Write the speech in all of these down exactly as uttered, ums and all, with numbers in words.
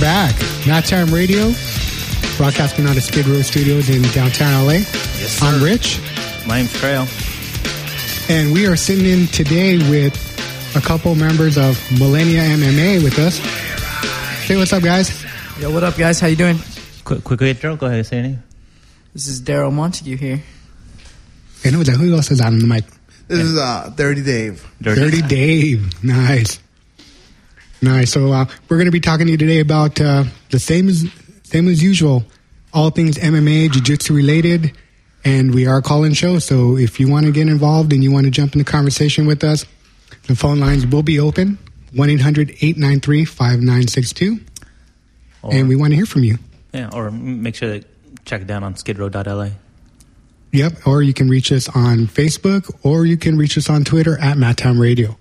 back. Matt Time Radio, broadcasting out of Skid Row Studios in downtown L A. Yes, sir. I'm Rich. My name's Trail. And we are sitting in today with a couple members of Millennia M M A with us. Say what's up, guys. Yo, what up, guys? How you doing? Quick, quick intro. Go ahead, say your name. This is Daryl Montague here. And who, who else is on the mic? This yeah. is uh, Dirty Dave. Dirty, Dirty Dave. Nice. Nice. So uh, we're going to be talking to you today about uh, the same as same as usual, all things M M A, jiu-jitsu related, and we are a call-in show. So if you want to get involved and you want to jump in the conversation with us, the phone lines will be open, one eight hundred eight nine three five nine six two, and we want to hear from you. Yeah, or make sure to check it down on skid row dot L A. Yep, or you can reach us on Facebook, or you can reach us on Twitter at Matt Time Radio.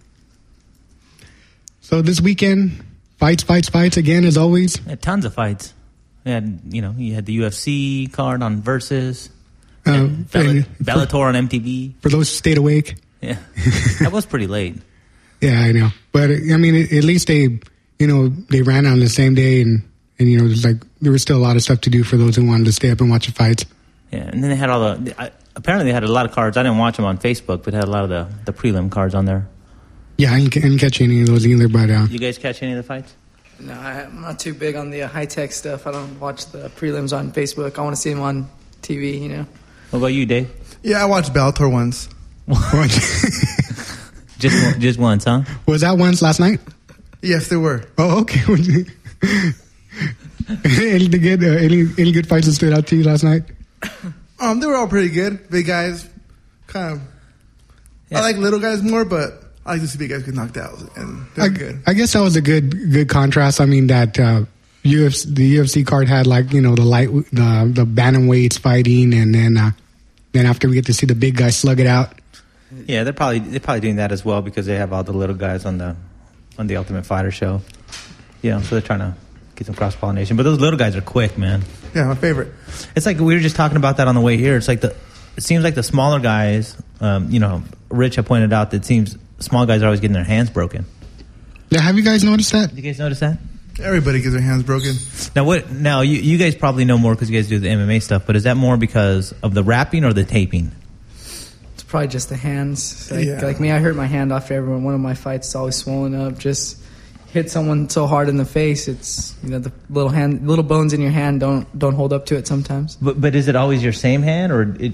So this weekend, fights, fights, fights again, as always. Yeah, tons of fights. You had, you know, you had the U F C card on Versus, uh, Bell- Bellator on M T V. For those who stayed awake. Yeah, that was pretty late. Yeah, I know. But, I mean, at least they, you know, they ran on the same day, and, and you know, there's like there was still a lot of stuff to do for those who wanted to stay up and watch the fights. Yeah, and then they had all the, I, apparently they had a lot of cards. I didn't watch them on Facebook, but they had a lot of the, the prelim cards on there. Yeah, I didn't catch any of those either, but... Uh, you guys catch any of the fights? No, I'm not too big on the uh, high-tech stuff. I don't watch the prelims on Facebook. I want to see them on T V, you know. What about you, Dave? Yeah, I watched Bellator once. just one, just once, huh? Was that once last night? Yes, there were. Oh, okay. any good, uh, any any good fights that stood out to you last night? Um, they were all pretty good. Big guys, kind of. Yeah. I like little guys more, but I like to see big guys get knocked out, and they're I, good. I guess that was a good good contrast. I mean, that uh, U F C, the U F C card had like you know the light the the bantamweights fighting, and then uh, then after we get to see the big guys slug it out. Yeah, they're probably they're probably doing that as well because they have all the little guys on the on the Ultimate Fighter show. Yeah, so they're trying to get some cross pollination. But those little guys are quick, man. Yeah, my favorite. It's like we were just talking about that on the way here. It's like the it seems like the smaller guys. Um, you know, Rich had pointed out that it seems small guys are always getting their hands broken. Yeah, have you guys noticed that? You guys notice that? Everybody gets their hands broken. Now, what? Now, you, you guys probably know more because you guys do the M M A stuff. But is that more because of the wrapping or the taping? It's probably just the hands. Like, yeah. like me, I hurt my hand after every one of my fights. It's always swollen up. Just hit someone so hard in the face. It's you know the little hand, little bones in your hand don't don't hold up to it sometimes. But but is it always your same hand or it?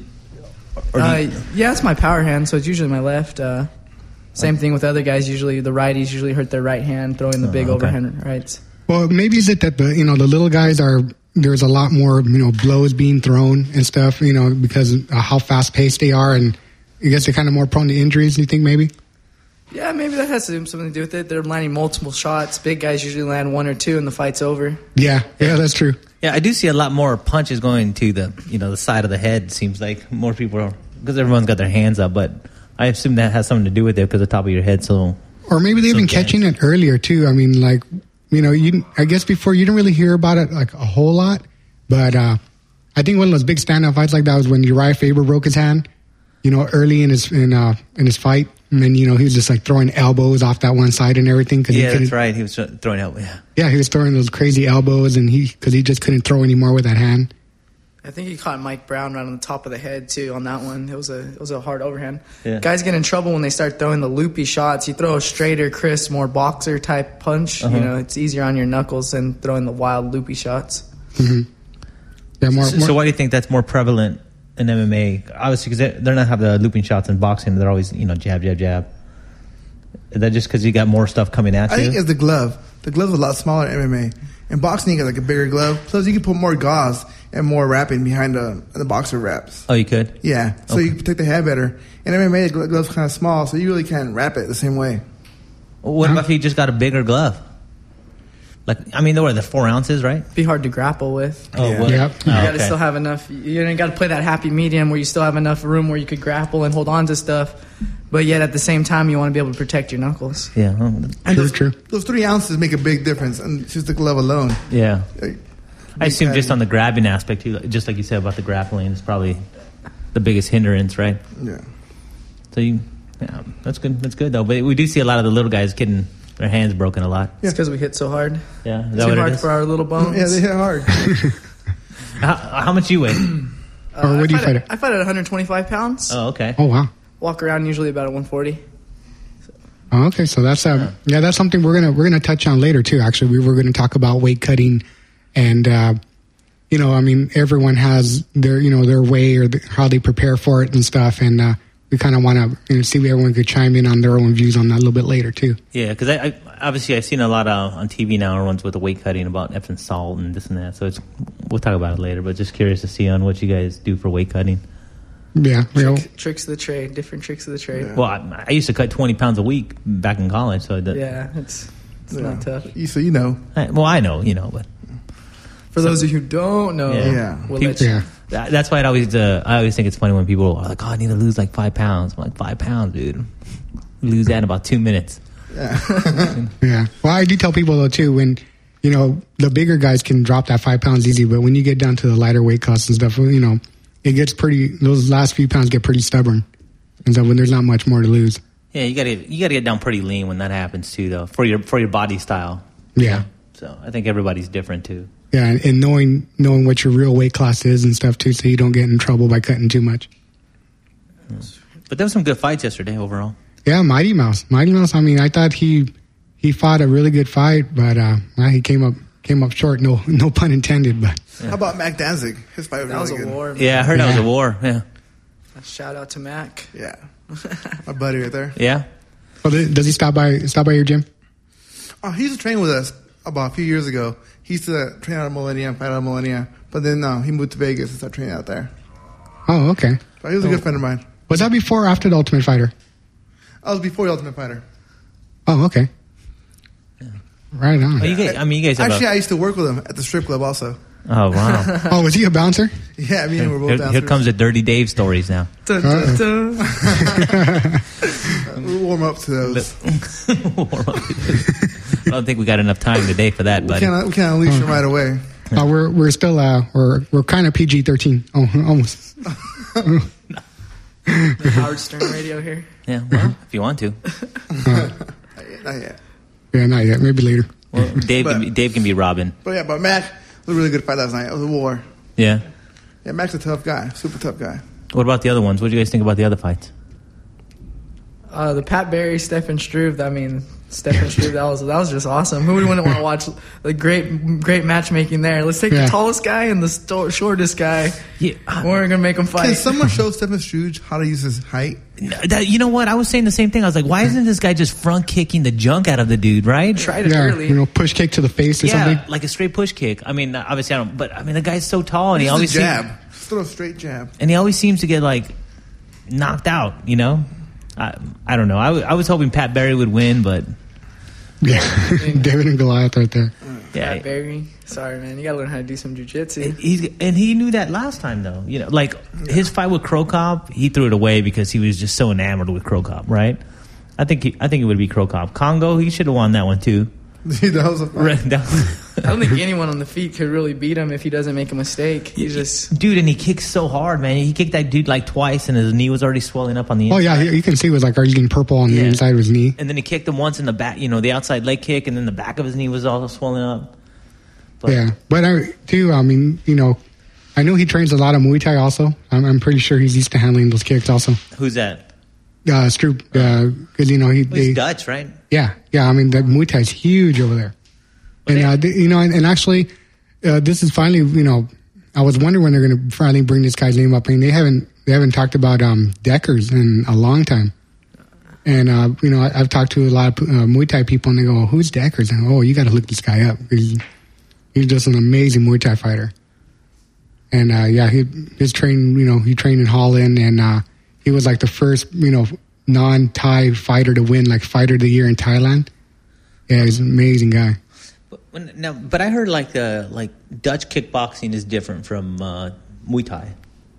Or uh, you... Yeah, it's my power hand, so it's usually my left. Uh, same thing with other guys. Usually the righties usually hurt their right hand, throwing the oh, big okay. overhand rights. Well, maybe is it that the you know the little guys are there's a lot more you know blows being thrown and stuff you know because of how fast paced they are, and I guess they're kind of more prone to injuries. You think maybe? Yeah, maybe that has something to do with it. They're landing multiple shots. Big guys usually land one or two, and the fight's over. Yeah, yeah, that's true. Yeah, I do see a lot more punches going to the you know the side of the head. It seems like more people are because everyone's got their hands up, but I assume that has something to do with it because the top of your head. So, or maybe they've so been catching it earlier too. I mean, like you know, you I guess before you didn't really hear about it like a whole lot, but uh, I think one of those big standout fights like that was when Uriah Faber broke his hand. You know, early in his in uh, in his fight. And then, you know, he was just like throwing elbows off that one side and everything. Cause yeah, he that's right. He was throwing elbows. Yeah. yeah, he was throwing those crazy elbows, and he because he just couldn't throw anymore with that hand. I think he caught Mike Brown right on the top of the head too on that one. It was a it was a hard overhand. Yeah. Guys get in trouble when they start throwing the loopy shots. You throw a straighter, crisp, more boxer type punch. Uh-huh. You know, it's easier on your knuckles than throwing the wild loopy shots. Mm-hmm. Yeah, more, so, more. so why do you think that's more prevalent in M M A? Obviously, because they're, they're not have the looping shots in boxing. They're always you know jab, jab, jab. Is that just because you got more stuff coming at you? I think it's the glove. The glove's a lot smaller in M M A. In boxing, you got like a bigger glove. Plus, you can put more gauze and more wrapping behind the the boxer wraps. Oh, you could? Yeah. So okay. You can protect the head better. In M M A, the glove's kind of small, so you really can't wrap it the same way. Well, what huh? if you just got a bigger glove? Like, I mean, there were the four ounces, right? Be hard to grapple with. Oh, yeah. What? Yep. You oh, got to okay. still have enough. You got to play that happy medium where you still have enough room where you could grapple and hold on to stuff, but yet at the same time you want to be able to protect your knuckles. Yeah, oh, and true, those, true. Those three ounces make a big difference, and it's just the glove alone. Yeah, like, I assume just on the grabbing aspect, too, just like you said about the grappling, is probably the biggest hindrance, right? Yeah. So you, yeah, that's good. That's good though. But we do see a lot of the little guys getting Their hands broken a lot. It's because we hit so hard. Yeah, is Too that what hard it is? for our little bones. Yeah, they hit hard. How, how much you weigh? Uh, Or what do you I fight at? at? I fight at one hundred twenty-five pounds. Oh, okay. Oh wow. Walk around usually about at one forty. Oh, okay, so that's uh, yeah, that's something we're gonna we're gonna touch on later too. Actually, we were gonna talk about weight cutting, and uh, you know, I mean, everyone has their you know their way or the, how they prepare for it and stuff, and uh, we kind of want to you know, see if everyone could chime in on their own views on that a little bit later too. Yeah, because I, I obviously I've seen a lot of, on T V now, everyone's with the weight cutting about Epsom salt and this and that. So it's we'll talk about it later, but just curious to see on what you guys do for weight cutting. Yeah, you know, Trick, tricks of the trade, different tricks of the trade. Yeah. Well, I, I used to cut twenty pounds a week back in college, so that, Yeah, it's it's Yeah. not tough. You, so you know. I, well, I know, you know, but For those of you who don't know, Yeah. Yeah. we'll People- let you. yeah. that, that's why it always. Uh, I always think it's funny when people are like, "Oh, I need to lose like five pounds." I'm like, five pounds, dude. Lose that in about two minutes. Yeah. Well, I do tell people though too when you know the bigger guys can drop that five pounds easy, but when you get down to the lighter weight class and stuff, you know, it gets pretty. Those last few pounds get pretty stubborn, and so when there's not much more to lose. Yeah, you gotta you gotta get down pretty lean when that happens too, though, for your for your body style. Yeah. So I think everybody's different too. Yeah, and, and knowing knowing what your real weight class is and stuff too, so you don't get in trouble by cutting too much. But there was some good fights yesterday overall. Yeah, Mighty Mouse, Mighty Mouse. I mean, I thought he he fought a really good fight, but uh, well, he came up came up short. No no pun intended. But How about Mac Danzig? His fight was That was really a good. war. man. Yeah, I heard that was Yeah. a war. Yeah, Shout out to Mac. Yeah. My buddy right there. yeah. well, th- does he stop by stop by your gym? Oh, he used to train with us about a few years ago. He used to train out of Millennia, fight out of Millennia. But then uh, he moved to Vegas and started training out there. Oh, okay. But he was a good friend of mine. Was that before or after the Ultimate Fighter? I was before the Ultimate Fighter. Oh, okay. Right on. Oh, you guys, I mean, you guys have Actually, a, I used to work with him at the strip club also. oh wow. Oh, was he a bouncer? Yeah, me and him were both Here, downstairs. here comes the Dirty Dave stories now. Dun, dun, dun. We'll warm up to those. I don't think we got enough time today for that, We buddy. can't, we can't unleash him right away. Uh, we're we're still uh we're we're kind of P G thirteen. Oh, almost. The Howard Stern radio here. Yeah, well, if you want to. Not yet, not yet. Yeah, not yet. Maybe later. Well, Dave, But- can be, Dave can be Robin. But yeah, but Mac was a really good fight last night. It was a war. Yeah. Yeah, Mac's a tough guy. Super tough guy. What about the other ones? What do you guys think about the other fights? Uh, the Pat Barry, Stefan Struve. I mean, Stefan Struve. That was that was just awesome. Who wouldn't want to watch the great great matchmaking there? Let's take Yeah. the tallest guy and the sto- shortest guy. Yeah. We're gonna make them Can fight. someone show Stephen Struge how to use his height? That, you know what? I was saying the same thing. I was like, why isn't this guy just front kicking the junk out of the dude, right? Tried it Yeah, early. you know, push kick to the face or Yeah, something. like a straight push kick. I mean, obviously I don't, but I mean, the guy's so tall and he Just always a jab. seems, Just throw a straight jab. and he always seems to get like knocked out. You know, I, I don't know. I, w- I was hoping Pat Barry would win, but Yeah, David and Goliath right there. yeah, Pat Barry. Sorry, man. You gotta learn how to do some jujitsu. he's and he knew that last time though. You know, like his fight with Crow Cop, he threw it away because he was just so enamored with Crow Cop, right? I think he, I think it would be Crow Cop. Congo, he should have won that one too. Dude, that was a fight. Right, that- I don't think anyone on the feet could really beat him if he doesn't make a mistake. He's just dude, and he kicks so hard, man. He kicked that dude like twice, and his knee was already swelling up on the Oh inside. yeah, you you can see it was like getting purple on the Yeah. inside of his knee. And then he kicked him once in the back, you know, the outside leg kick, and then the back of his knee was all swollen up. But, Yeah, but I too. I mean, you know, I know he trains a lot of Muay Thai. Also, I'm, I'm pretty sure he's used to handling those kicks. Also, Who's that? uh, Stroop, because you know he. Well, he's They, Dutch, right? yeah, yeah. I mean, the Muay Thai is huge over there, and uh, th- you know, and, and actually, uh, this is finally, you know, I was wondering when they're going to finally bring this guy's name up. I mean, they haven't they haven't talked about um, Deckers in a long time. And, uh, you know, I, I've talked to a lot of uh, Muay Thai people, and they go, who's Deckers? And, oh, you got to look this guy up. He's, he's just an amazing Muay Thai fighter. And, uh, yeah, he his trained, you know, he trained in Holland, and uh, he was like the first, you know, non-Thai fighter to win, like, Fighter of the Year in Thailand. Yeah, he's an amazing guy. But, when, now, but I heard like uh, like Dutch kickboxing is different from uh, Muay Thai.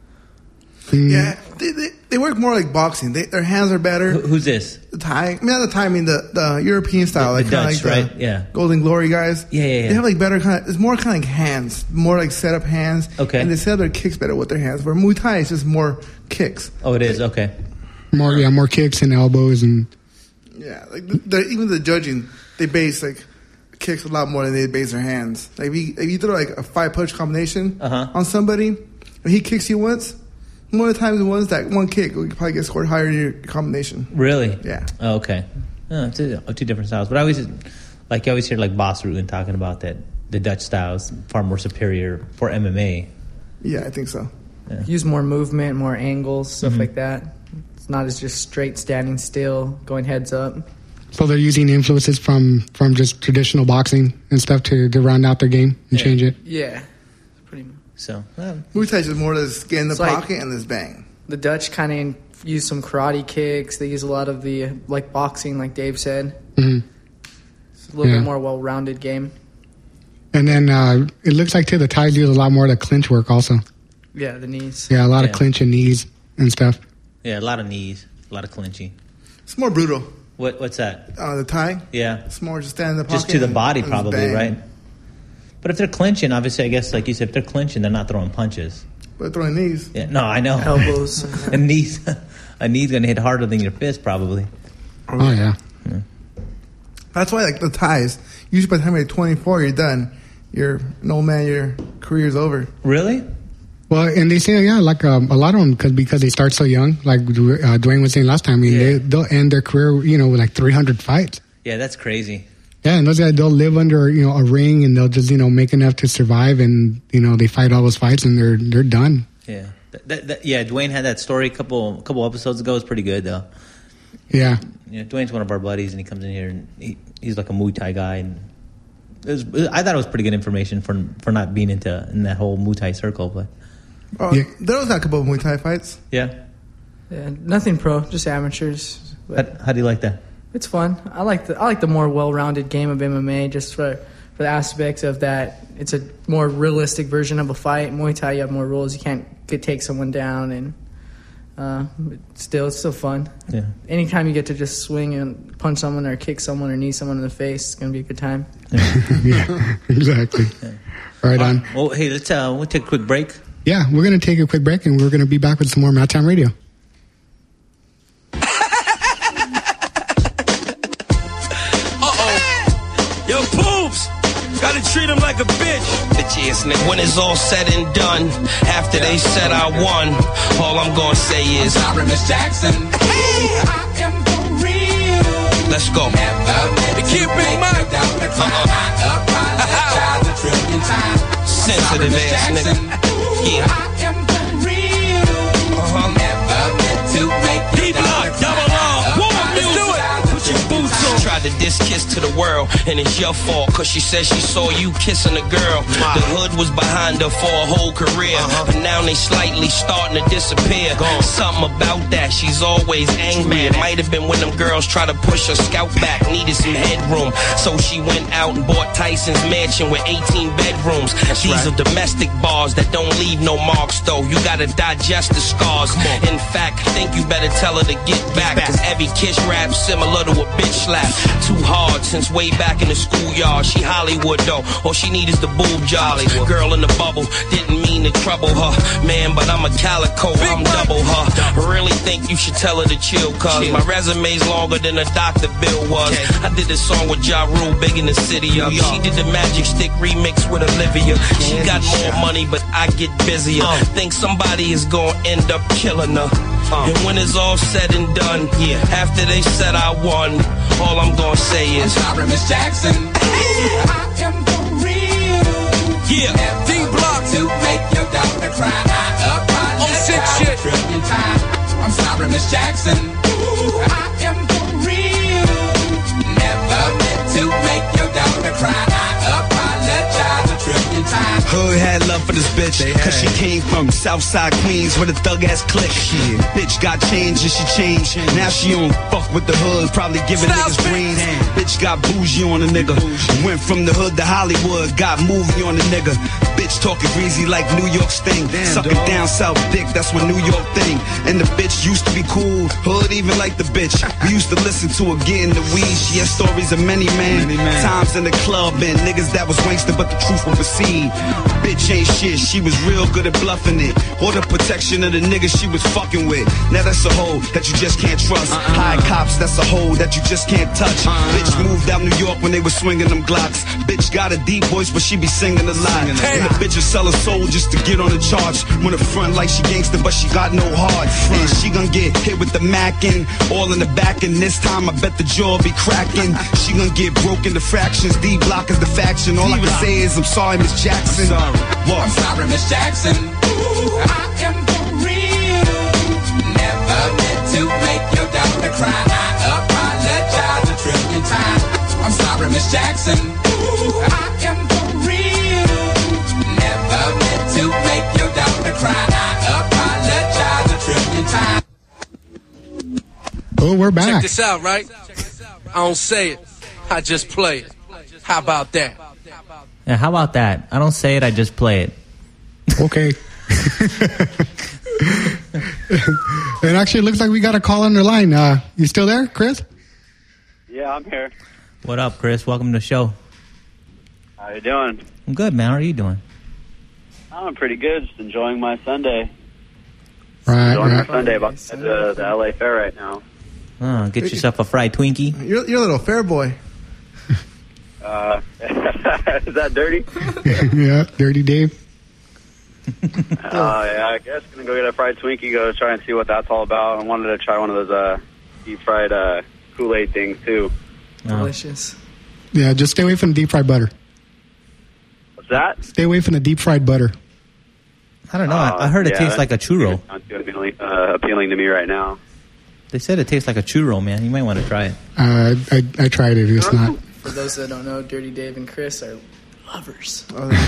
Mm, Yeah, they, they, they work more like boxing. They, their hands are better. Who, who's this? The Thai, I mean, not the Thai, I mean the, the European style, The- like the kinda Dutch, like the right? Yeah. Golden Glory guys. Yeah, yeah, yeah. They have like better kind of. It's more kind of like hands, more like set up hands. Okay. And they set up their kicks better with their hands. Where Muay Thai is just more kicks. Oh, it is? Okay. more, yeah, more kicks and elbows. And Yeah, like the, the, even the judging, they base like kicks a lot more than they base their hands. Like if you, if you throw like a five punch combination uh-huh. on somebody, and he kicks you once, more of the times it was that one kick, you probably get scored higher in your combination. Really? Yeah. Oh, okay. Oh, two, two different styles, but I always like you always hear like Bas Rutten talking about that the Dutch style is far more superior for M M A. Yeah, I think so. Yeah. Use more movement, more angles, stuff Mm-hmm. like that. It's not as just straight standing still, going heads up. So they're using influences from, from just traditional boxing and stuff to, to round out their game and Yeah. change it. Yeah, pretty much. So well, Muay Thai is just more of this get in the It's like- pocket and this bang. The Dutch kind of use some karate kicks. They use a lot of the, like boxing, like Dave said. hmm It's a little Yeah. bit more well-rounded game. And then uh, it looks like, too, the Thais use a lot more of the clinch work also. Yeah, the knees. Yeah, a lot Yeah. of clinch and knees and stuff. yeah, a lot of knees, a lot of clinching. It's more brutal. What what's that? Uh, the Thai, Yeah, it's more just stand in the pocket. just to the and- body and probably, bang. right? But if they're clinching, obviously, I guess like you said, if they're clinching, they're not throwing punches. But throwing knees. Yeah, no, I know. Elbows. a knee's a knee's gonna hit harder than your fist probably. Oh, yeah. That's why, like the Thais, usually by the time you're twenty-four, you're done. You're an old man. Your career's over. Really? Well, and they say, yeah, like um, a lot of them, cause, because they start so young, like uh, Dwayne was saying last time, I mean, Yeah. they, they'll end their career, you know, with like three hundred fights. Yeah, that's crazy. Yeah, and those guys, they'll live under, you know, a ring and they'll just, you know, make enough to survive and, you know, they fight all those fights and they're they're done. Yeah, that, that, that, yeah. Dwayne had that story a couple couple episodes ago. It's pretty good though. Yeah. Yeah, Dwayne's one of our buddies, and he comes in here and he, he's like a Muay Thai guy, and it was, I thought it was pretty good information for for not being into in that whole Muay Thai circle. But Oh, Yeah. there was a couple of Muay Thai fights. yeah, Yeah, nothing pro, just amateurs. But how, how do you like that? it's fun. I like the I like the more well-rounded game of M M A, just for for the aspects of that. It's a more realistic version of a fight. Muay Thai, you have more rules. You can't get, take someone down, and uh, but still, it's still fun. Yeah, Anytime you get to just swing and punch someone or kick someone or knee someone in the face, it's gonna be a good time. Yeah, exactly. Right on. Well, hey, let's uh, we'll take a quick break. Yeah, we're going to take a quick break and we're going to be back with some more Mat Time Radio. Yo, Poops! Gotta treat him like a bitch. Bitch ass nigga. When it's all said and done, after they said I won, all I'm gonna say is, I'm sorry, Miss Jackson. Hey, I am for real. let's go. The kid Big Mike. Sensitive ass nigga. Yeah. I am for real. Uh-huh. Never meant to make you D-Block, double R. Woman, let's do it. Put your boots on. Tried to diss kiss to the world, and it's your fault, cause she said she saw you kissing a girl. The hood was behind her for a whole career, but now they slightly starting to disappear. Something about that, she's always angry. It might have been when them girls try to push her scalp back, needed some headroom, so she went out and bought Tyson's mansion with eighteen bedrooms. These are domestic bars that don't leave no marks though. You gotta digest the scars. In fact, think you better tell her to get back, cause every kiss rap similar to a bitch slap. Too hard since way back in the schoolyard. She Hollywood though, all she need is the boob job. Girl in the bubble, didn't mean to trouble her, man, but I'm a calico, I'm double her. Really think you should tell her to chill, cause my resume's longer than a doctor bill was. I did this song with Ja Rule, big in the city of. She did the Magic Stick remix with Olivia. She got more money, but I get busier. Think somebody is gonna end up killing her. And when it's all said and done, after they said I won, all I'm gonna say is, sorry, Miss Jackson. I am for real. yeah, D-Block to make your daughter cry. I apologize a trillion times. I'm sorry, Miss Jackson. I am for real. Never meant to make your daughter cry. I apologize a trillion times. Hood had love for this bitch, cause she came from Southside Queens with a thug ass clique. Bitch got changed and she changed. Now she don't fuck with the hood, probably giving niggas brains. Bitch got bougie on a nigga. Went from the hood to Hollywood, got movie on a nigga. bitch talking greasy like New York Sting. Sucking down South Dick, that's what New York thing. And the bitch used to be cool, hood even like the bitch. We used to listen to her getting the weed. She had stories of many men, times in the club and niggas that was wasted, but the truth will proceed. Bitch ain't shit, she was real good at bluffing it. Or the protection of the niggas she was fucking with. Now that's a hoe that you just can't trust. High cops, that's a hoe that you just can't touch. Bitch moved out New York when they was swinging them Glocks. Bitch got a deep voice, but she be singing a lot. And the bitch will sell her soul just to get on the charts. When the front like she gangster, but she got no heart. And she gon' get hit with the Mackin', all in the back. And this time I bet the jaw be cracking. She gon' get broken to fractions. D Block is the faction. All I can say is I'm sorry, Miss Jackson. I'm sorry, I'm sorry, Miss Jackson. Ooh, I am for real. Never meant to make your daughter cry. I apologize a trillion times. I'm sorry, Miss Jackson. Ooh, I am for real. Never meant to make your daughter cry. I apologize a trillion times. Oh, we're back. Check this out, right? I don't say it, I just play it. How about that? Yeah, how about that? I don't say it, I just play it. Okay. It actually looks like we got a call on the line. Uh, you still there, Chris? Yeah, I'm here. What up, Chris? Welcome to the show. How you doing? I'm good, man. How are you doing? I'm pretty good. Just enjoying my Sunday. Right, enjoying right. my Sunday about at the, the L A Fair right now. Oh, get yourself a fried Twinkie. You're, you're a little fair boy. Uh, is that dirty? Yeah, Dirty Dave. Uh, yeah, I guess gonna go get a fried Twinkie. Go try and see what that's all about. I wanted to try one of those uh, deep fried uh, Kool-Aid things too. Delicious. Yeah, just stay away from the deep fried butter. What's that? Stay away from the deep fried butter. I don't know. Uh, I, I heard it yeah, tastes like a churro. Not too appealing, uh, appealing to me right now. They said it tastes like a churro, man. You might want to try it. Uh, I, I tried it. It's not. For those that don't know, Dirty Dave and Chris are lovers.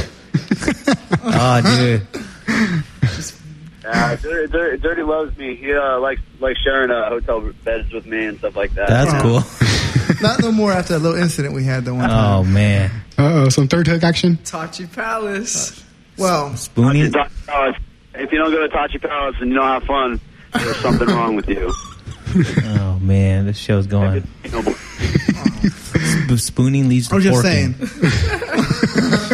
Oh, dude. Yeah, Dirty, Dirty, Dirty loves me. He uh, likes likes sharing uh, hotel beds with me and stuff like that. That's Oh. cool. Not no more after that little incident we had the one time. Oh, man. Uh oh, some third hook action. Tachi Palace. Well, Spoonie. Tachi Palace. If you don't go to Tachi Palace and you don't have fun, there's something wrong with you. Oh, man. This show's going. Sp- spooning leads to I was just forking. saying.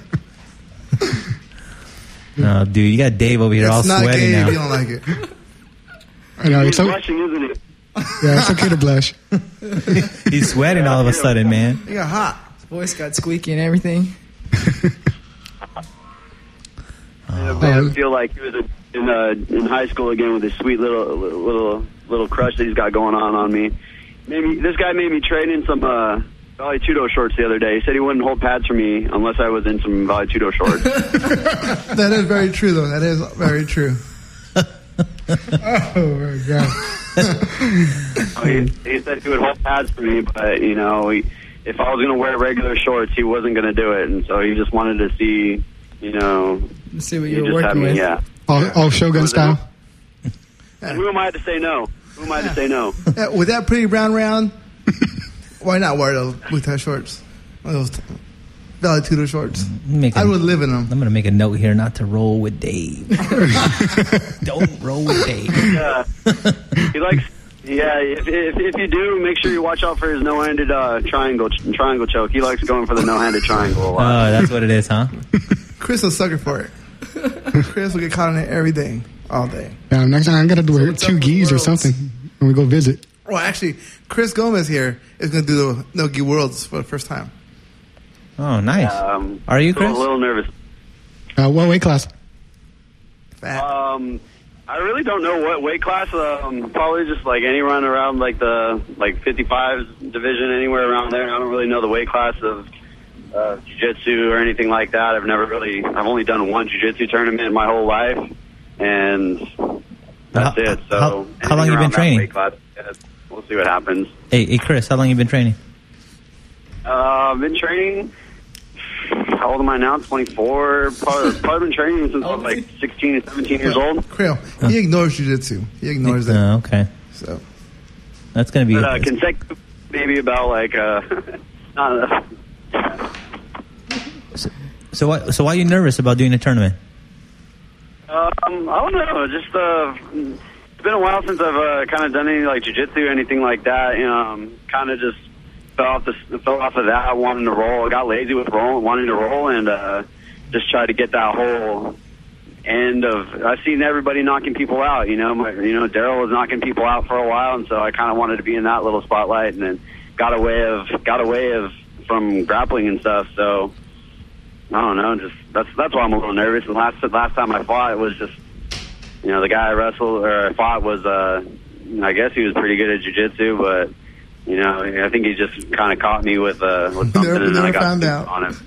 Oh, dude, you got Dave over here all It's not sweaty gay now. if you don't like it. I know. It's He's o- blushing, isn't it? yeah, it's okay to blush. He's sweating all of a sudden, man. You got hot. His voice got squeaky and everything. It made him feel like he was in uh, in high school again with his sweet little little little crush that he's got going on on me. Maybe this guy made me trade in some uh, Valley Tudo shorts the other day. He said he wouldn't hold pads for me unless I was in some Valley Tudo shorts. That is very true, though. That is very true. Oh my god. he, he said he would hold pads for me, but you know, he, if I was going to wear regular shorts, he wasn't going to do it, and so he just wanted to see, you know, Let's see what he you were just had working me, with. yeah. All, all Shogun style. And who am I to say no? Who am I to say no? Yeah, with that pretty brown round, why not wear those blue-tie shorts? One of those Valley Tudo shorts. Make I a- would live in them. I'm going to make a note here not to roll with Dave. Don't roll with Dave. Yeah, he likes. Yeah, if, if if you do, make sure you watch out for his no-handed uh, triangle triangle choke. He likes going for the no-handed triangle a Oh, lot. that's what it is, huh? Chris will sucker for it. Chris will get caught in it every day, all day. Yeah, next time I'm gonna do what's up two with geese or worlds? something when we go visit. Well, actually, Chris Gomez here is going to do the No Gi Worlds for the first time. Oh, nice. Um, Are you, so I'm Chris? a little nervous. Uh, what weight class? Fat. Um, I really don't know what weight class. Um, probably just like any run around like the like fifty-five division, anywhere around there. I don't really know the weight class of uh, jiu-jitsu or anything like that. I've never really. I've only done one jiu-jitsu tournament in my whole life, and that's How- it. So how- how long anything you been around that training? weight class, yeah, we'll see what happens. Hey, hey, Chris, how long you been training? Uh, I've been training. How old am I now? twenty-four. Probably, probably been training since I was like sixteen or seventeen years old. Creel, he ignores jiu-jitsu. He ignores that. Oh, okay. So That's going to be... But uh, consecutive, maybe about like uh, not enough. so, So why? So why are you nervous about doing a tournament? Um, I don't know. Just uh, it's been a while since I've uh, kind of done any like jiu-jitsu or anything like that. You know, um, kind of just fell off the fell off of that, wanting to roll. I got lazy with rolling, wanting to roll, and uh, just tried to get that whole end of. I've seen everybody knocking people out. You know, my, you know, Daryl was knocking people out for a while, and so I kind of wanted to be in that little spotlight, and then got away of got away of from grappling and stuff. So I don't know. Just that's that's why I'm a little nervous. And last last time I fought, it was just, you know, the guy I wrestled or I fought was, uh, I guess he was pretty good at jiu-jitsu, but, you know, I think he just kind of caught me with, uh, with something, never, and then never I got found out. on him.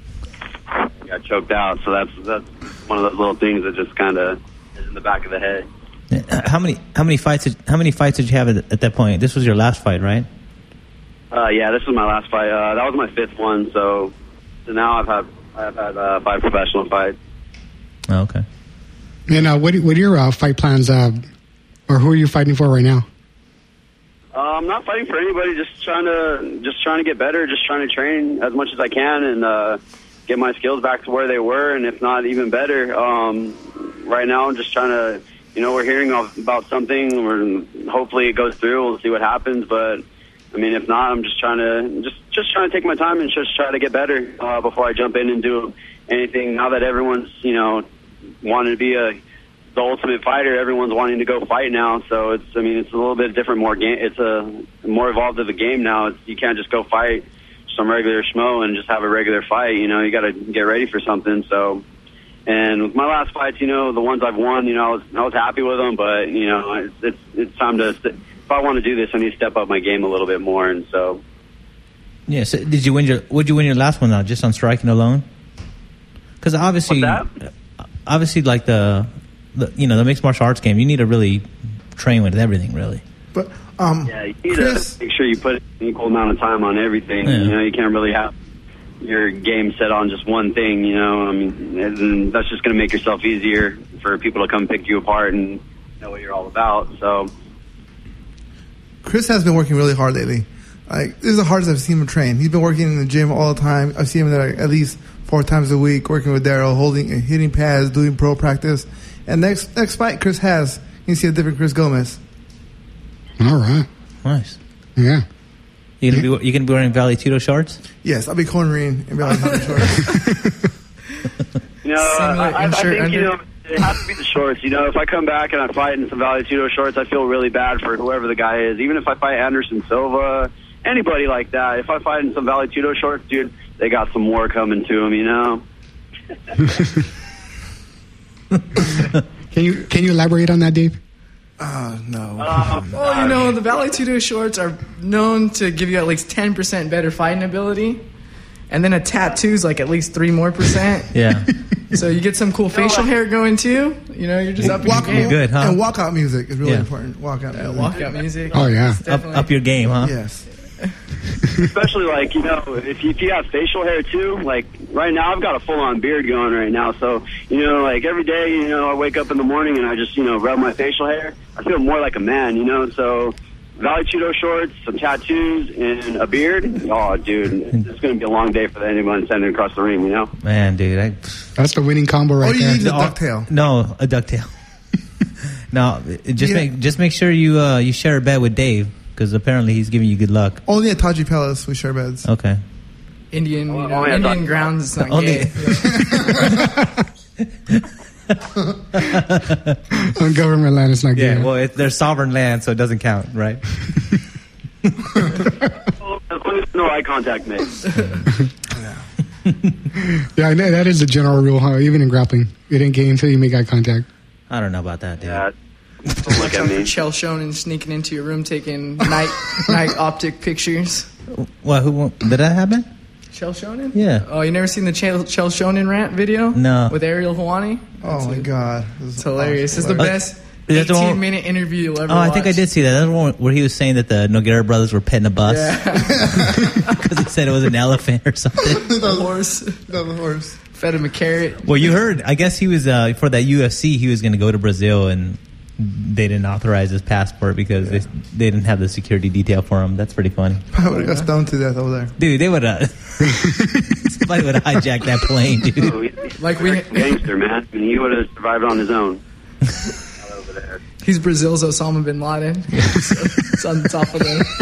I got choked out, so that's that's one of those little things that just kind of is in the back of the head. How many how many fights did, how many fights did you have at, at that point? This was your last fight, right? Uh, yeah, this was my last fight. Uh, that was my fifth one, so, so now I've had I've had uh, five professional fights. Oh, okay. And uh, what what are your uh, fight plans, uh, or who are you fighting for right now? Uh, I'm not fighting for anybody. Just trying to just trying to get better. Just trying to train as much as I can and uh, get my skills back to where they were, and if not, even better. Um, right now, I'm just trying to. You know, we're hearing about something. We're, hopefully, it goes through. We'll see what happens. But I mean, if not, I'm just trying to just just trying to take my time and just try to get better uh, before I jump in and do anything. Now that everyone's you know wanting to be a the ultimate fighter, everyone's wanting to go fight now. So it's I mean, it's a little bit different. More game. It's a more evolved of a game now. It's, you can't just go fight some regular schmo and just have a regular fight. You know, you got to get ready for something. So. And with my last fights, you know, the ones I've won, you know, I was I was happy with them, but you know, it's it's, it's time to. If I want to do this, I need to step up my game a little bit more, and so. Yeah. So did you win your? Would you win your last one now, just on striking alone? Because obviously, obviously, like the, the you know the mixed martial arts game, you need to really train with everything, really. But um, yeah, you need Chris, to make sure you put an equal amount of time on everything. Yeah. You know, you can't really have your game set on just one thing, you know. I mean, and that's just going to make yourself easier for people to come pick you apart and know what you're all about. So, Chris has been working really hard lately. Like, this is the hardest I've seen him train. He's been working in the gym all the time. I've seen him there at least four times a week, working with Daryl, holding, hitting pads, doing pro practice. And next next fight Chris has, you see a different Chris Gomez. All right, nice. Yeah. You gonna be you gonna be wearing Valley Tudo shorts? Yes, I'll be cornering in Valley Tudo shorts. You know, I, I, I think you know it has to be the shorts. You know, if I come back and I fight in some Valley Tudo shorts, I feel really bad for whoever the guy is. Even if I fight Anderson Silva, anybody like that, if I fight in some Valley Tudo shorts, dude, they got some more coming to them. You know. Can you can you elaborate on that, Dave? Uh, no. Uh, well, you know, the Valley Tudo shorts are known to give you at least ten percent better fighting ability. And then a tattoo's like at least three more percent. Yeah. So you get some cool facial hair going too. You know, you're just up walk, your game. Good, huh? And walkout music is really yeah. important. Walkout yeah, music. Walkout music. Oh, yeah. Up, up your game, huh? Yes. Especially, like, you know, if you, if you have facial hair, too, like, right now I've got a full-on beard going right now. So, you know, like, every day, you know, I wake up in the morning and I just, you know, rub my facial hair. I feel more like a man, you know. So, Valley Tudo shorts, some tattoos, and a beard. Oh, dude, it's going to be a long day for anyone standing across the ring, you know? Man, dude. I, That's the winning combo right oh, you there. need a ducktail. No, a ducktail. No, just yeah. make just make sure you uh, you share a bed with Dave. Because apparently he's giving you good luck. Only at Taji Palace we share beds. Okay. Indian, you know, oh, yeah, Indian grounds. It's not only gay. On government land, it's not yeah, gay. Yeah, well, it's their sovereign land, so it doesn't count, right? No eye contact made. Yeah, I know that is the general rule, huh? Even in grappling, it ain't gay until you make eye contact. I don't know about that, dude. Yeah. Don't look at me. Chael Sonnen sneaking into your room taking night night optic pictures. What? Who? Did that happen? Chael Sonnen? Yeah. Oh, you never seen the Chael, Chael Sonnen rant video? No. With Ariel Helwani? Oh my god, it's hilarious. It's the best Is that the eighteen one- minute interview you'll ever Oh, I watch. think I did see that. That's the one where he was saying that the Nogueira brothers were petting a bus Yeah. because he said it was an elephant or something. The horse. The horse. Fed him a carrot. Well, you heard. I guess he was uh, for that U F C. He was going to go to Brazil, and they didn't authorize his passport because yeah. they they didn't have the security detail for him. That's pretty funny. I would have got stoned to death over there. Dude, they would have. Somebody would have hijacked that plane, dude. Oh, he's Like we, gangster, man. I mean, he would have survived on his own. Over there. he's Brazil's Osama bin Laden. So it's on the top of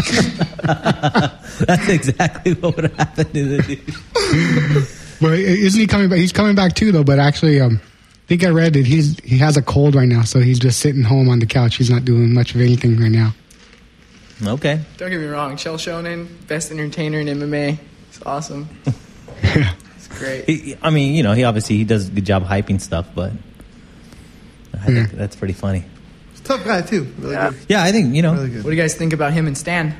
the. That's exactly what would have happened to the dude. But isn't he coming back? He's coming back too, though. But actually, um, I think I read that he's he has a cold right now, so he's just sitting home on the couch. He's not doing much of anything right now. Okay. Don't get me wrong, Chael Sonnen, best entertainer in M M A. It's awesome. It's great. He, I mean, you know, he obviously he does a good job hyping stuff, but I think Yeah. that's pretty funny. He's a tough guy too. Really Yeah. good. Yeah, I think you know. Really good. What do you guys think about him and Stan?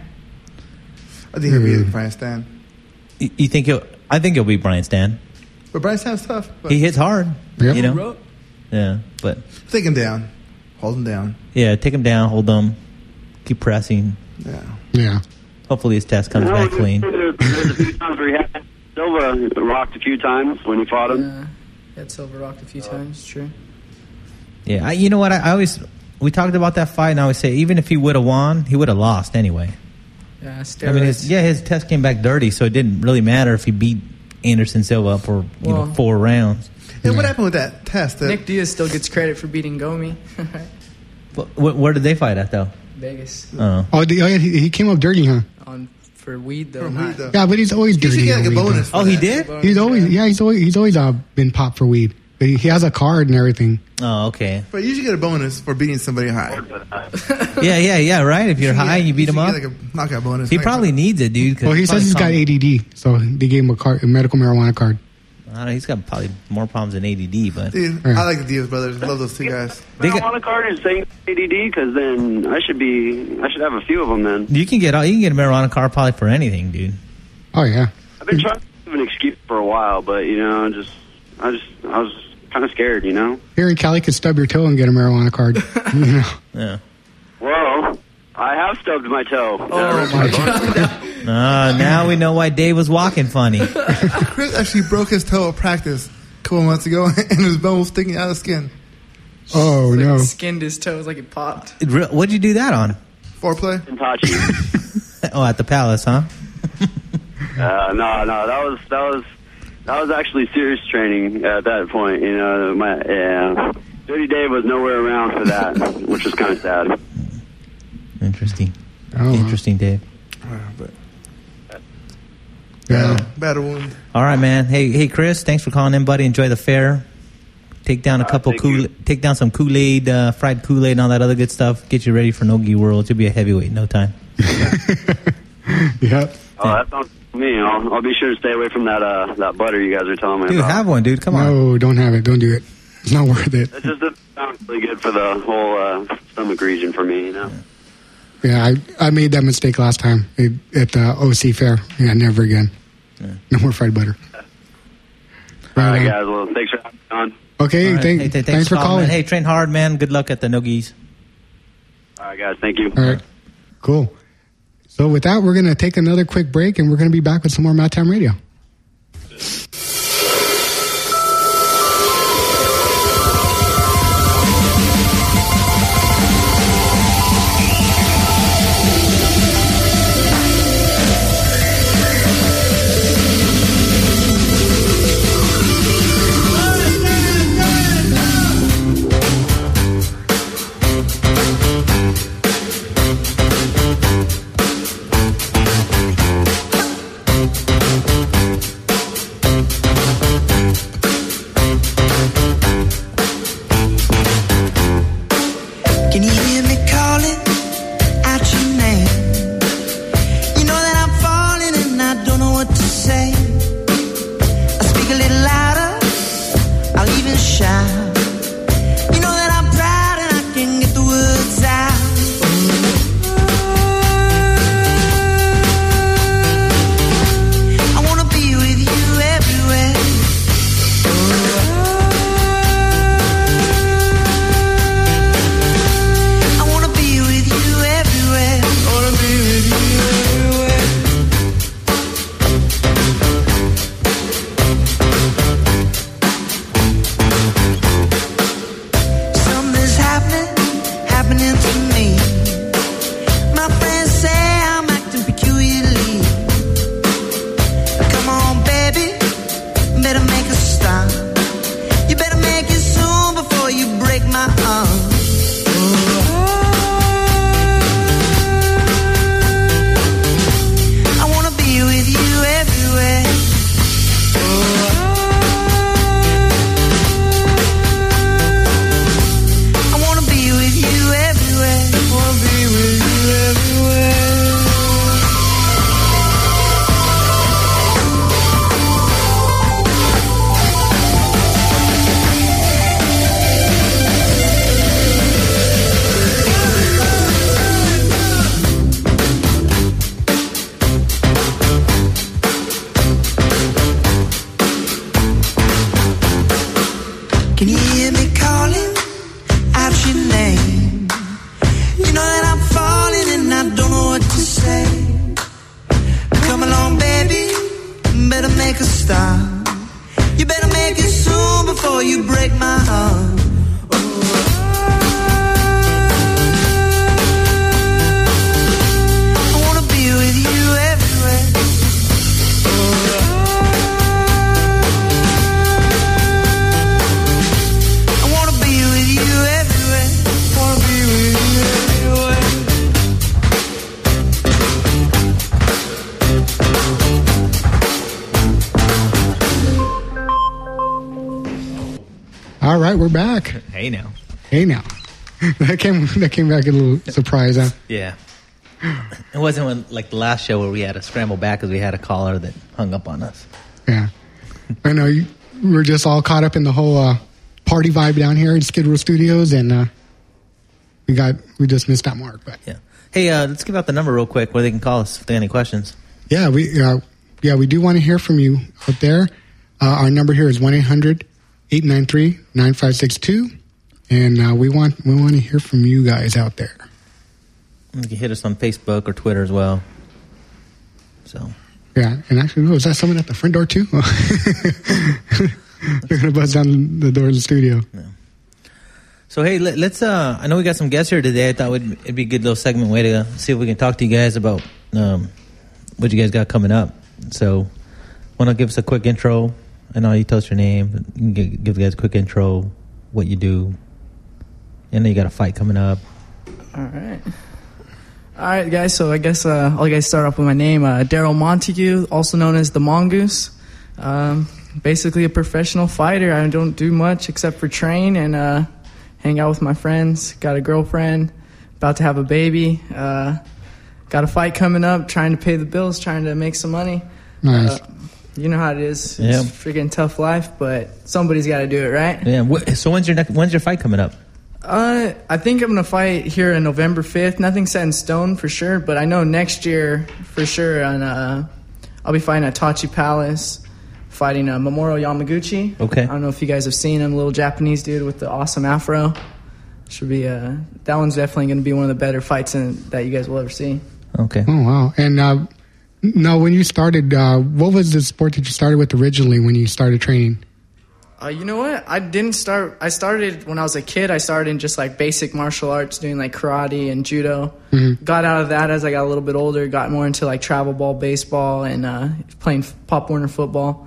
I think he'll be Mm. Brian Stan. You, you think he'll? I think he'll be Brian Stan. But Brian Stan's tough. But He hits hard. Yep. You know. Yeah, but take him down. Hold him down. yeah, take him down, hold him, keep pressing. Yeah. Yeah. Hopefully his test comes No, back clean. There's, there's a few times where he had Silva rocked a few times when he fought him. Uh, had Silver rocked a few times. True. Yeah, I, you know what? I, I always we talked about that fight, and I always say even if he would have won, he would have lost anyway. Yeah, steroids. I mean, his, yeah, his test came back dirty, so it didn't really matter if he beat Anderson Silva for you Well- know four rounds. Hey, what happened with that test? That Nick Diaz still gets credit for beating Gomi. But wh- where did they fight at though? Vegas Oh, Oh, the, oh yeah, he, he came up dirty, huh? on for weed though. for not- weed, though. Yeah, but he's always You should dirty. get on like a weed, though. bonus. for oh, he that. did. He's always yeah. He's always he's always uh, been popped for weed. But he, he has a card and everything. Oh, okay. But you should get a bonus for beating somebody high. Yeah, yeah, yeah. Right. If you're high, you beat him should up. Get like a knockout bonus. He Like, probably needs it, dude. 'cause Well, he it's says he's got probably A D D, so they gave him a card, a medical marijuana card. I don't know, he's got probably more problems than A D D, but Dude, Yeah. I like the Diaz brothers. I love those two guys. they I got, want a card is saying A D D because then I should be I should have a few of them then. you can get you can get a marijuana card probably for anything, dude. Oh yeah. I've been trying to give an excuse for a while, but you know, just I just I was kind of scared, you know. Here in Cali, could stub your toe and get a marijuana card. You know? Yeah. Well, I have stubbed my toe. Oh my god. Uh, now we know why Dave was walking funny. Chris actually broke his toe at practice a couple months ago, and his bone was sticking out of skin. Oh Like no. skinned his toes like it popped. It re- What'd you do that on? Foreplay. Tachi. Oh, at the Palace, huh? Uh, no, no, that was that was that was actually serious training at that point. You know, my yeah, Dirty Dave was nowhere around for that, which was kind of sad. Interesting. Oh, Interesting, Dave. Uh, but Yeah. bad wound. All right, man. Hey, hey, Chris. Thanks for calling in, buddy. Enjoy the fair. Take down a Uh, couple thank Kool. you. Take down some Kool Aid, uh, fried Kool Aid, and all that other good stuff. Get you ready for Nogi World. You'll be a heavyweight in no time. Yep. Oh, that sounds to me. I'll, I'll be sure to stay away from that uh, that butter you guys are telling me Dude, about. have one, dude. Come on. No, don't have it. Don't do it. It's not worth it. It just doesn't sound really good for the whole uh, stomach region for me, you know. Yeah, I, I made that mistake last time it, at the O C fair. Yeah, never again. No more fried butter. All right, Right on. guys. Well, thanks for having me on. Okay, All right. thank, Hey, th- thanks, for calling. man. Hey, train hard, man. Good luck at the Nogis. All right, guys. Thank you. All right, cool. So with that, we're going to take another quick break, and we're going to be back with some more Mat Time Radio. right, we're back. Hey now. Hey now. That came that came back a little surprise, huh? Yeah. It wasn't when, like the last show where we had to scramble back because we had a caller that hung up on us. Yeah. I know. You, we're just all caught up in the whole uh, party vibe down here in Skid Row Studios, and uh, we got we just missed that mark. But yeah. Hey, uh, let's give out the number real quick where they can call us if they have any questions. Yeah, we uh, yeah we do want to hear from you out there. Uh, our number here is one eight hundred eight nine three nine five six two. And uh, we want we want to hear from you guys out there. You can hit us on Facebook or Twitter as well. So yeah, and actually, oh, is that someone at the front door too? They're gonna buzz down the door of the studio. Yeah. So hey, let, let's. Uh, I know we got some guests here today. I thought it'd, it'd be a good little segment way to see if we can talk to you guys about um, what you guys got coming up. So, want to give us a quick intro? I know you tell us your name, but you can give, give the guys a quick intro, what you do. I know you got a fight coming up. All right. All right, guys. So I guess uh, I'll guys start off with my name, uh, Daryl Montague, also known as the Mongoose. Um, basically a professional fighter. I don't do much except for train and uh, hang out with my friends. Got a girlfriend, about to have a baby. Uh, got a fight coming up, trying to pay the bills, trying to make some money. Nice. Uh, you know how it is. It's yeah. a freaking tough life, but somebody's got to do it, right? Yeah. So when's your next, when's your fight coming up? Uh, I think I'm going to fight here on November fifth. Nothing set in stone for sure, but I know next year for sure on, uh, I'll be fighting at Tachi Palace, fighting uh, Mamoru Yamaguchi. Okay. I don't know if you guys have seen him, little Japanese dude with the awesome afro. Should be uh, that one's definitely going to be one of the better fights in, that you guys will ever see. Okay. Oh, wow. And uh, now when you started, uh, what was the sport that you started with originally when you started training? Uh, you know what? I didn't start. I started when I was a kid. I started in just like basic martial arts, doing like karate and judo. Mm-hmm. Got out of that as I got a little bit older. Got more into like travel ball, baseball, and uh, playing Pop Warner football.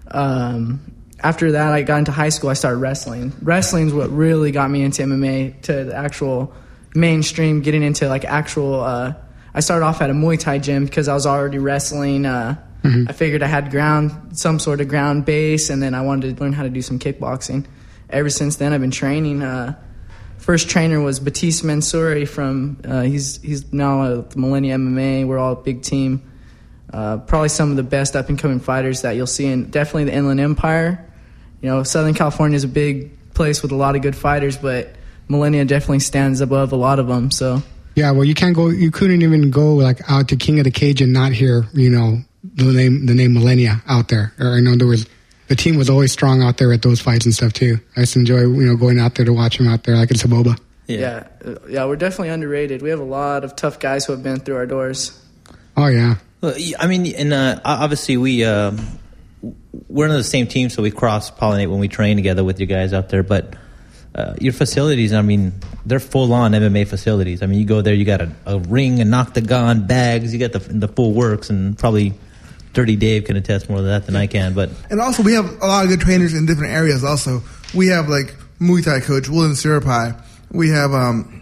Um, after that, I got into high school. I started wrestling. Wrestling's what really got me into M M A, to the actual mainstream. Getting into like actual. Uh, I started off at a Muay Thai gym because I was already wrestling. Uh, Mm-hmm. I figured I had ground, some sort of ground base, and then I wanted to learn how to do some kickboxing. Ever since then, I've been training. Uh, first trainer was Batiste Mansouri from. Uh, he's he's now at Millennium M M A. We're all a big team. Uh, probably some of the best up and coming fighters that you'll see in definitely the Inland Empire. You know, Southern California is a big place with a lot of good fighters, but Millennia definitely stands above a lot of them. So yeah, well, you can't go. You couldn't even go like out to King of the Cage and not hear, you know, the name the name Millennia out there. Or I know there was the team was always strong out there at those fights and stuff too. I just enjoy, you know, going out there to watch them out there like in Saboba. Yeah. yeah, yeah, we're definitely underrated. We have a lot of tough guys who have been through our doors. Oh yeah. Well, I mean, and uh, obviously we uh, we're in the same team, so we cross pollinate when we train together with you guys out there. But uh, your facilities, I mean, they're full on M M A facilities. I mean, you go there, you got a, a ring, an octagon, bags, you got the the full works, and probably Dirty Dave can attest more to that than I can. But and also we have a lot of good trainers in different areas. Also, we have like Muay Thai coach William Sirapai. We have um,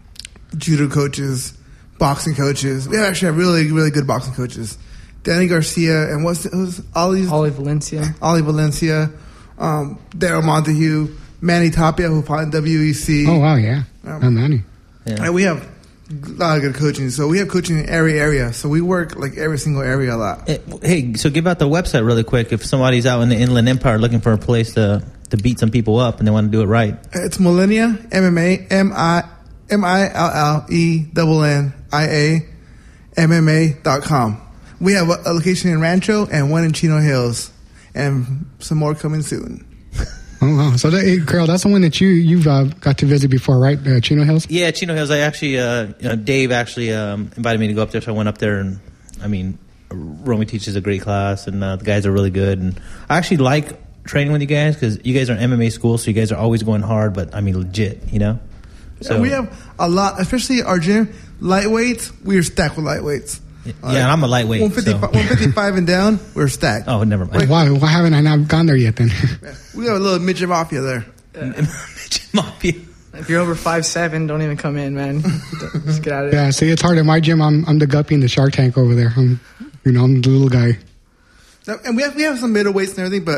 judo coaches, boxing coaches. We actually have really really good boxing coaches. Danny Garcia and what's it was Ollie's Ollie Valencia, Ollie Valencia, um, Daryl Montague, Manny Tapia who fought in W E C. Oh wow, yeah, um, oh Manny. Yeah. And we have a lot of good coaching. So we have coaching in every area. So we work like every single area a lot. Hey, so give out the website really quick. If somebody's out in the Inland Empire looking for a place to, to beat some people up and they want to do it right. It's Millennia M M A, M I M I L L E N N I A M M A dot com. We have a location in Rancho and one in Chino Hills. And some more coming soon. Oh, wow. So, that, hey, Carl, that's the one that you, you've uh, got to visit before, right? Uh, Chino Hills? Yeah, Chino Hills. I actually, uh, you know, Dave actually um, invited me to go up there, so I went up there. And, I mean, Romy teaches a great class, and uh, the guys are really good. And I actually like training with you guys because you guys are an M M A school, so you guys are always going hard, but, I mean, legit, you know? Yeah, so we have a lot, especially our gym. Lightweights, we are stacked with lightweights. Yeah, uh, and I'm a lightweight. one fifty-five, so. one fifty-five and down, we're stacked. Oh, never mind. Why, why haven't I not gone there yet then? We have a little midget mafia there. Uh, midget mafia. If you're over five seven, don't even come in, man. Just get out of there. Yeah, see, it's hard. At my gym, I'm I'm the guppy in the Shark Tank over there. I'm, you know, I'm the little guy. And we have we have some middleweights and everything, but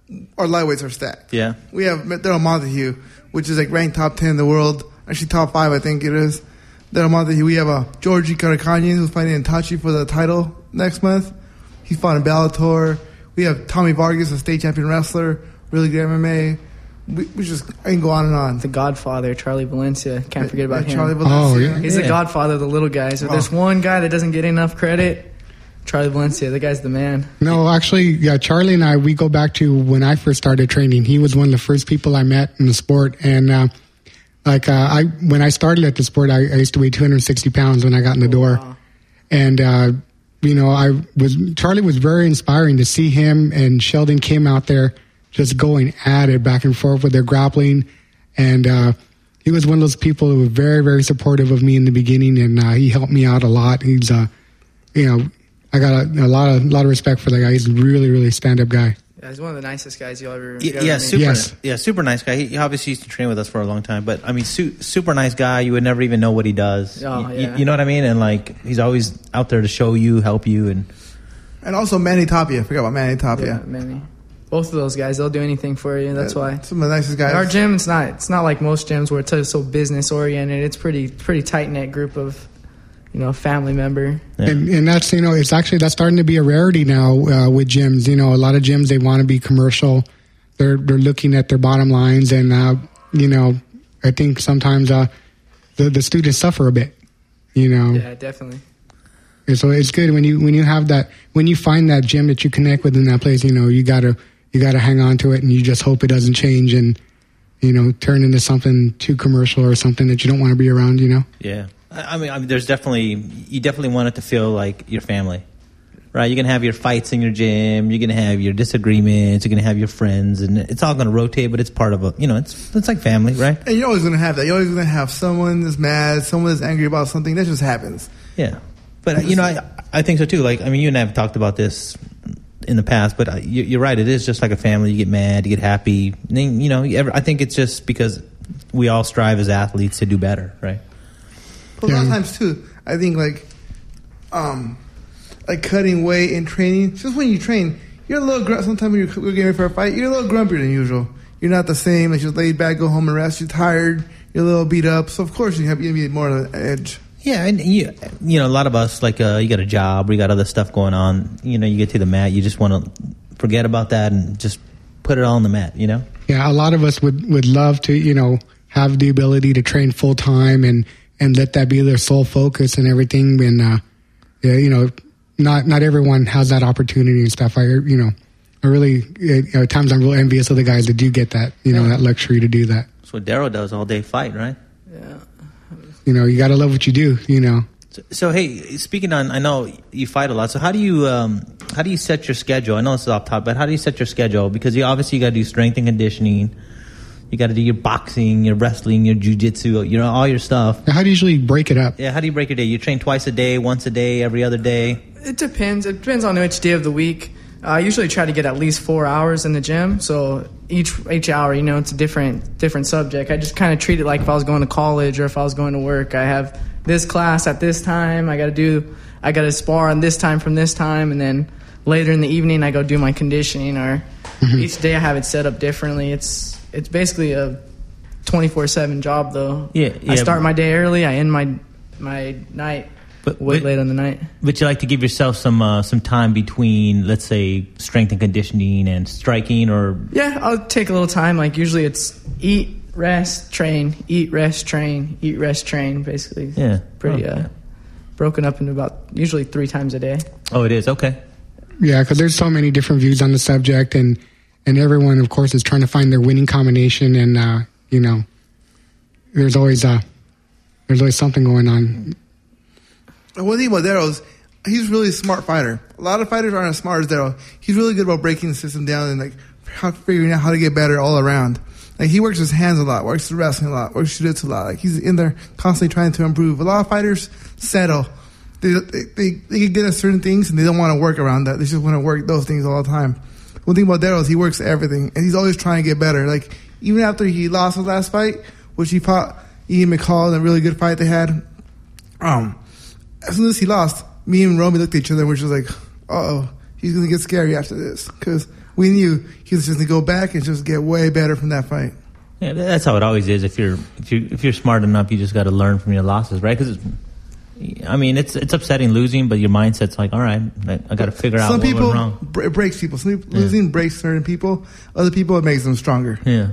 our lightweights are stacked. Yeah. We have Daryl Montague, which is like ranked top ten in the world. Actually, top five, I think it is. Daryl Montague. We have a Georgi Karakhanyan who's fighting in Tachi for the title next month. He fought in Bellator. We have Tommy Vargas, a state champion wrestler, really good M M A. We, we just I can go on and on. The Godfather, Charlie Valencia. Can't forget about yeah, him. Charlie Valencia. Oh, yeah. He's Yeah. the Godfather of the little guys. If there's one guy that doesn't get enough credit, Charlie Valencia. The guy's the man. No, actually, yeah, Charlie and I, we go back to when I first started training. He was one of the first people I met in the sport. And uh, like uh, I, when I started at the sport, I, I used to weigh two hundred sixty pounds when I got in the door. Wow. And, uh, you know, I was Charlie was very inspiring to see him and Sheldon Kim out there just going at it back and forth with their grappling. And uh, he was one of those people who was very, very supportive of me in the beginning. And uh, he helped me out a lot. He's, uh, you know, I got a, a lot of a lot of respect for that guy. He's a really, really stand-up guy. Yeah, he's one of the nicest guys you'll ever. Yeah, you'll ever yeah, meet. super, Yes. yeah, super nice guy. He obviously used to train with us for a long time, but I mean, su- super nice guy. You would never even know what he does. Oh, you, yeah. you know what I mean? And like, he's always out there to show you, help you, and And also Manny Tapia. Forgot about Manny Tapia. Yeah, many. Both of those guys, they'll do anything for you. That's why. Some of the nicest guys. Our gym, it's not. It's not like most gyms where it's so business oriented. It's pretty, pretty tight knit group of, you know, family member. Yeah. And, and that's, you know, it's actually, that's starting to be a rarity now uh, with gyms. You know, a lot of gyms, they want to be commercial. They're they're looking at their bottom lines. And, uh, you know, I think sometimes uh, the, the students suffer a bit, you know. Yeah, definitely. And so it's good when you when you have that, when you find that gym that you connect with in that place, you know, you got to you got to hang on to it and you just hope it doesn't change and, you know, turn into something too commercial or something that you don't want to be around, you know. yeah. I I mean, I mean, there's definitely you definitely want it to feel like your family, right? You're gonna have your fights in your gym. You're gonna have your disagreements. You're gonna have your friends, and it's all gonna rotate. But it's part of a, you know, it's it's like family, right? And you're always going to have that. You're always going to have someone that's mad, someone that's angry about something. That just happens. Yeah, but uh, you know, I I think so too. Like, I mean, you and I have talked about this in the past, but uh, you, you're right. It is just like a family. You get mad, you get happy. And then, you know, you ever, I think it's just because we all strive as athletes to do better, right? But a lot of Yeah. times too, I think like, um, like cutting weight and training. Just when you train, you're a little grumpy. Sometimes when you're, you're getting ready for a fight, you're a little grumpier than usual. You're not the same. Like, just laid back, go home and rest. You're tired. You're a little beat up. So of course you have you need more of an edge. Yeah, and you, you know, a lot of us, like, uh, you got a job, we got other stuff going on. You know, you get to the mat, you just want to forget about that and just put it all on the mat, you know? Yeah, a lot of us would, would love to, you know, have the ability to train full time and, and let that be their sole focus and everything. And, uh, yeah, you know, not, not everyone has that opportunity and stuff. I, you know, I really, you know, at times I'm real envious of the guys that do get that, you know, that luxury to do that. That's what Daryl does all day, fight, right? Yeah. You know, you got to love what you do, you know. So, so, hey, speaking on, I know you fight a lot. So how do you, um, how do you set your schedule? I know this is off top, but how do you set your schedule? Because you obviously you got to do strength and conditioning. You got to do your boxing, your wrestling, your jiu-jitsu, you know, all your stuff. Now, how do you usually break it up? Yeah, how do you break your day? You train twice a day, once a day, every other day? It depends. It depends on which day of the week. I usually try to get at least four hours in the gym. So each each hour, you know, it's a different different subject. I just kind of treat it like if I was going to college or if I was going to work. I have this class at this time. I got to do. I got to spar on this time from this time, and then later in the evening I go do my conditioning. Or mm-hmm. each day I have it set up differently. It's it's basically a twenty-four seven job though. Yeah, yeah. I start my day early. I end my my night. But, way but, late on the night. But you like to give yourself some uh, some time between, let's say, strength and conditioning and striking, or yeah, I'll take a little time. Like usually, it's eat, rest, train, eat, rest, train, eat, rest, train. Basically, yeah, pretty okay. uh, broken up into about usually three times a day. Oh, it is okay. Yeah, because there's so many different views on the subject, and and everyone, of course, is trying to find their winning combination, and uh, you know, there's always uh, there's always something going on. One thing about Daryl is he's really a smart fighter. A lot of fighters aren't as smart as Daryl. He's really good about breaking the system down and like how, figuring out how to get better all around. Like he works his hands a lot, works the wrestling a lot, works jiu-jitsu a lot. Like he's in there constantly trying to improve. A lot of fighters settle. They they they, they can get at certain things and they don't want to work around that. They just want to work those things all the time. One thing about Daryl is he works everything and he's always trying to get better. Like even after he lost his last fight, which he fought Ian McCall in a really good fight they had. Um. As soon as he lost, me and Romy looked at each other and we were just like, uh-oh, he's going to get scary after this. Because we knew he was just going to go back and just get way better from that fight. Yeah, that's how it always is. If you're if you if you're smart enough, you just got to learn from your losses, right? Because I mean, it's it's upsetting losing, but your mindset's like, all right, I, I got to figure out Some what people, went wrong. It breaks people. Some people, losing yeah. breaks certain people. Other people, it makes them stronger. Yeah.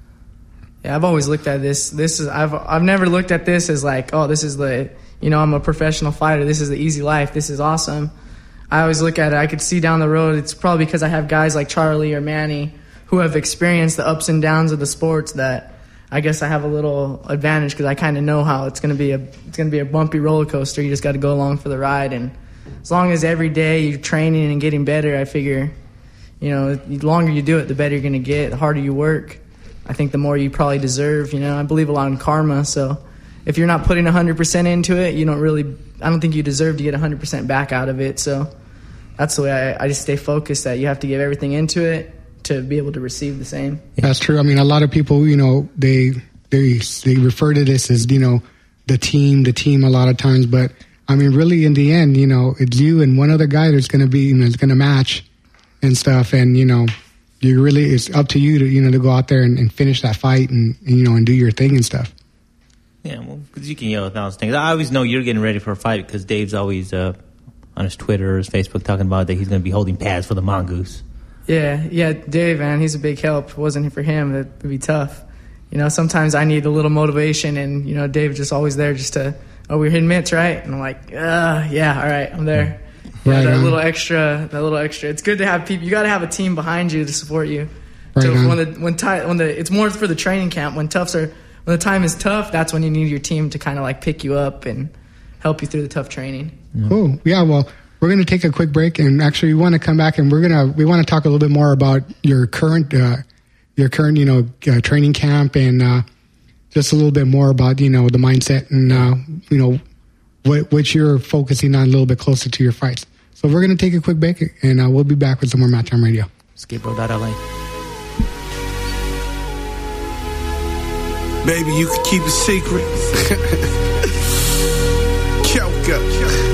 Yeah, I've always looked at this. This is I've I've never looked at this as like, oh, this is the you know I'm a professional fighter. This is the easy life. This is awesome. I always look at it. I could see down the road. It's probably because I have guys like Charlie or Manny who have experienced the ups and downs of the sports that I guess I have a little advantage because I kind of know how it's going to be a it's going to be a bumpy roller coaster. You just got to go along for the ride, and as long as every day you're training and getting better, I figure, you know, the longer you do it, the better you're going to get. The harder you work, I think the more you probably deserve. You know, I believe a lot in karma, so if you're not putting one hundred percent into it, you don't really, I don't think you deserve to get one hundred percent back out of it. So that's the way I, I just stay focused that you have to give everything into it to be able to receive the same. That's true. I mean, a lot of people, you know, they they they refer to this as, you know, the team, the team a lot of times. But, I mean, really, in the end, you know, it's you and one other guy that's going to be, you know, is going to match and stuff. And, you know, you really, it's up to you to, you know, to go out there and, and finish that fight and, and, you know, and do your thing and stuff. Yeah, well, because you can yell a thousand things. I always know you're getting ready for a fight because Dave's always uh, on his Twitter or his Facebook talking about that he's going to be holding pads for the Mongoose. Yeah, yeah, Dave, man, he's a big help. If it wasn't for him, it would be tough. You know, sometimes I need a little motivation, and, you know, Dave's just always there just to, oh, we're hitting mitts, right? And I'm like, uh, yeah, all right, I'm there. Yeah, right that on. little extra, that little extra. It's good to have people. You got to have a team behind you to support you. Right so on. when the when ti- when the it's more for the training camp. When toughs are when the time is tough, that's when you need your team to kind of like pick you up and help you through the tough training. Cool. Yeah. Well, we're going to take a quick break, and actually, we want to come back, and we're gonna we want to talk a little bit more about your current uh, your current you know uh, training camp, and uh, just a little bit more about you know the mindset and uh, you know what what you're focusing on a little bit closer to your fights. So we're going to take a quick break, and uh, we'll be back with some more Match Time Radio. Skatebro dot L A. Baby, you can keep a secret. Kelka.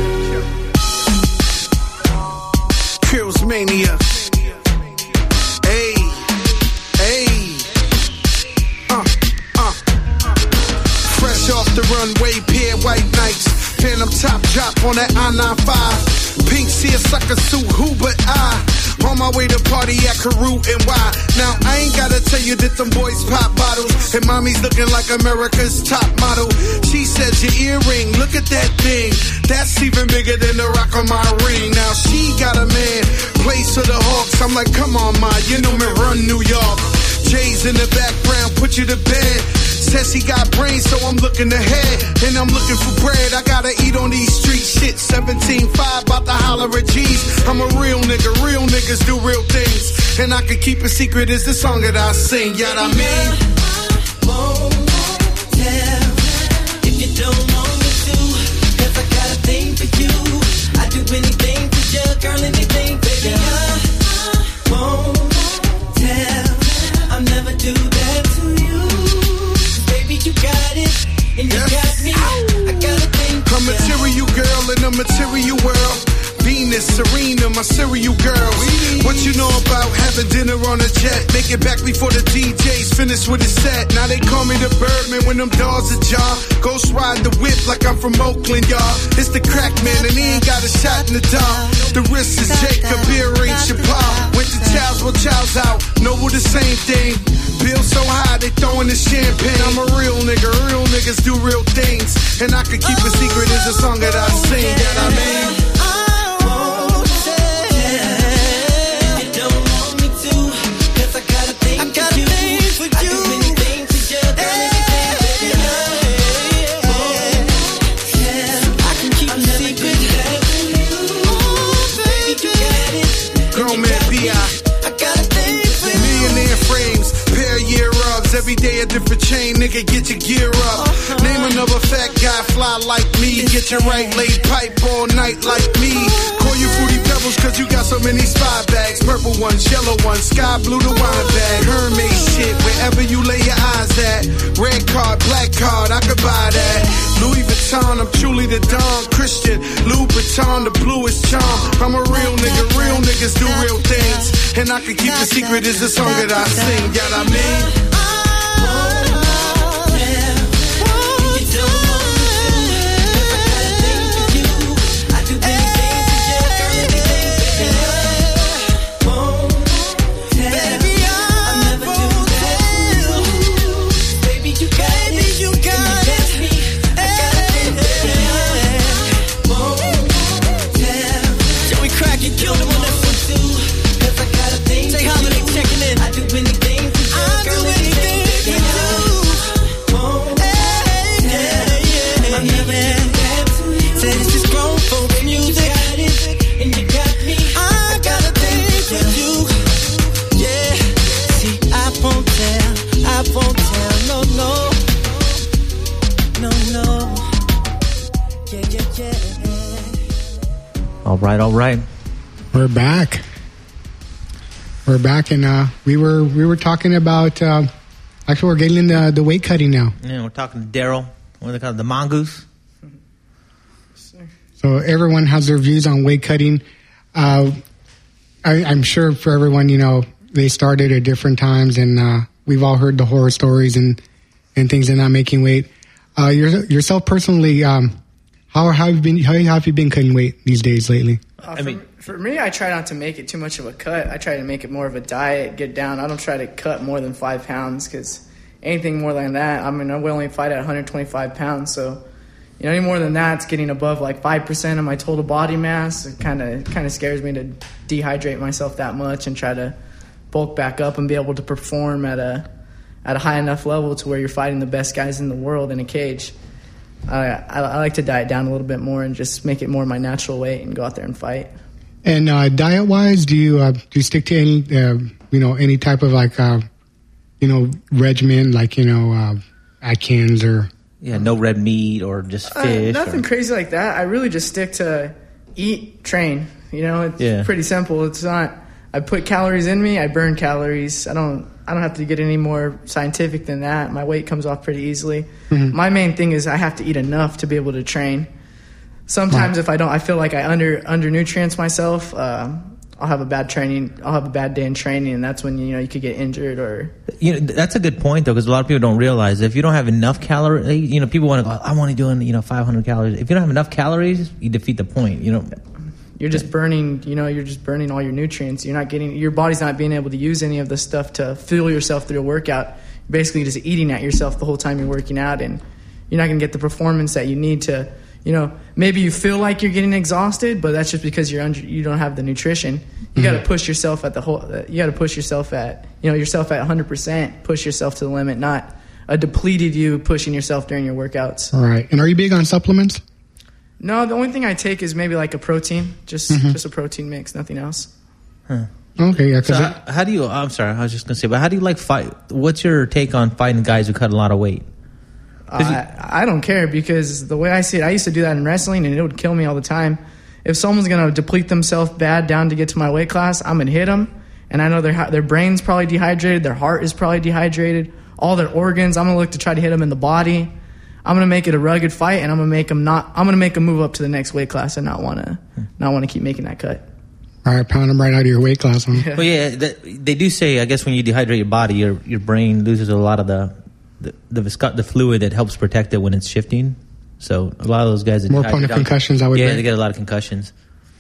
Kills Mania. Hey, hey. Uh, uh. Fresh off the runway, pair white nights. Phantom top drop on that I ninety-five. Pink seersucker suit, who but I? On my way to party at Karoo and Y. Now, I ain't gotta tell you that them boys pop bottles. And mommy's looking like America's top model. She says your earring, look at that thing. That's even bigger than the rock on my ring. Now, she got a man, plays for the Hawks. I'm like, come on, ma, you know me run New York. Jay's in the background, put you to bed. Says he got brains, so I'm looking ahead. And I'm looking for bread, I gotta eat on these streets. Shit, seventeen five, about to holler at G's. I'm a real nigga, real niggas do real things. And I can keep a secret, is the song that I sing. Yeah, I mean, I won't tell if you don't want me to. Cause I got a thing for you. I do anything for you, girl, anything for you. I won't tell, I'll never do that to you. You got it, and you yes. got me. I got a thing. A material girl in a material world. Venus, Serena, my serial girls. What you know about having dinner on a jet? Make it back before the D J's finish with his set. Now they call me the Birdman when them dogs are jaw. Ghost ride the whip like I'm from Oakland, y'all. It's the crack man and he ain't got a shot in the dark. The wrist is Jacob, ear ring Chappelle. Went to Chow's, well Chow's out. Noble the same thing. Bill so high, they throwing the champagne. I'm a real nigga, real niggas do real things. And I can keep a secret, is a song that I sing, that I mean. Every day a different chain, nigga, get your gear up. Name another fat guy, fly like me. Get your right laid pipe all night like me. Call you Fruity Pebbles cause you got so many spy bags. Purple ones, yellow ones, sky blue the wine bag. Hermes shit, wherever you lay your eyes at. Red card, black card, I could buy that. Louis Vuitton, I'm truly the Don Christian. Louis Vuitton, the bluest charm. I'm a real nigga, real nigga niggas do real things. And I can keep the secret is the song that I sing. Yeah, I mean. All right, all right. We're back. We're back, and uh, we were we were talking about. Uh, actually, we're getting into the weight cutting now. Yeah, we're talking to Daryl. What do they call it? The mongoose. So everyone has their views on weight cutting. Uh, I, I'm sure for everyone, you know, they started at different times, and uh, we've all heard the horror stories and and things. And not making weight. Uh, your, yourself personally. Um, How have you been? How have you been cutting weight these days lately? Uh, I mean, for, for me, I try not to make it too much of a cut. I try to make it more of a diet, get down. I don't try to cut more than five pounds because anything more than that, I mean, I will only fight at one hundred twenty-five pounds. So, you know, any more than that, it's getting above like five percent of my total body mass. It kind of kind of scares me to dehydrate myself that much and try to bulk back up and be able to perform at a at a high enough level to where you're fighting the best guys in the world in a cage. I, I, I like to diet down a little bit more and just make it more my natural weight and go out there and fight. And uh, diet-wise, do you uh, do you stick to any uh, you know any type of like uh, you know regimen like you know uh, Atkins or yeah no red meat or just fish? Uh, nothing or... crazy like that. I really just stick to eat, train. You know, it's yeah. pretty simple. It's not. I put calories in me. I burn calories. I don't. I don't have to get any more scientific than that. My weight comes off pretty easily. Mm-hmm. My main thing is I have to eat enough to be able to train. Sometimes wow. if I don't, I feel like I under under nutrients myself. Uh, I'll have a bad training. I'll have a bad day in training, and that's when you know you could get injured or. You know, that's a good point though, because a lot of people don't realize if you don't have enough calories, you know, people want to go. I'm only doing you know five hundred calories. If you don't have enough calories, you defeat the point. You know. You're just burning, you know, you're just burning all your nutrients. You're not getting, your body's not being able to use any of the stuff to fuel yourself through a workout. You're basically just eating at yourself the whole time you're working out, and you're not going to get the performance that you need to, you know, maybe you feel like you're getting exhausted, but that's just because you're under, you don't have the nutrition. You mm-hmm. got to push yourself at the whole, you got to push yourself at, you know, yourself at one hundred percent, push yourself to the limit, not a depleted you pushing yourself during your workouts. All right. And are you big on supplements? No, the only thing I take is maybe like a protein, just mm-hmm. just a protein mix, nothing else. Huh. Okay, yeah. So how, how do you? I'm sorry, I was just gonna say, but how do you like fight? What's your take on fighting guys who cut a lot of weight? Uh, you, I don't care because the way I see it, I used to do that in wrestling, and it would kill me all the time. If someone's gonna deplete themselves bad down to get to my weight class, I'm gonna hit them, and I know their their brain's probably dehydrated, their heart is probably dehydrated, all their organs. I'm gonna look to try to hit them in the body. I'm gonna make it a rugged fight, and I'm gonna make them not. I'm gonna make them move up to the next weight class and not wanna, not wanna keep making that cut. All right, pound them right out of your weight class. Huh? Yeah. Well, yeah, that, they do say. I guess when you dehydrate your body, your your brain loses a lot of the the the, visco- the fluid that helps protect it when it's shifting. So a lot of those guys that more prone to concussions. I would. Yeah, bring. they get a lot of concussions.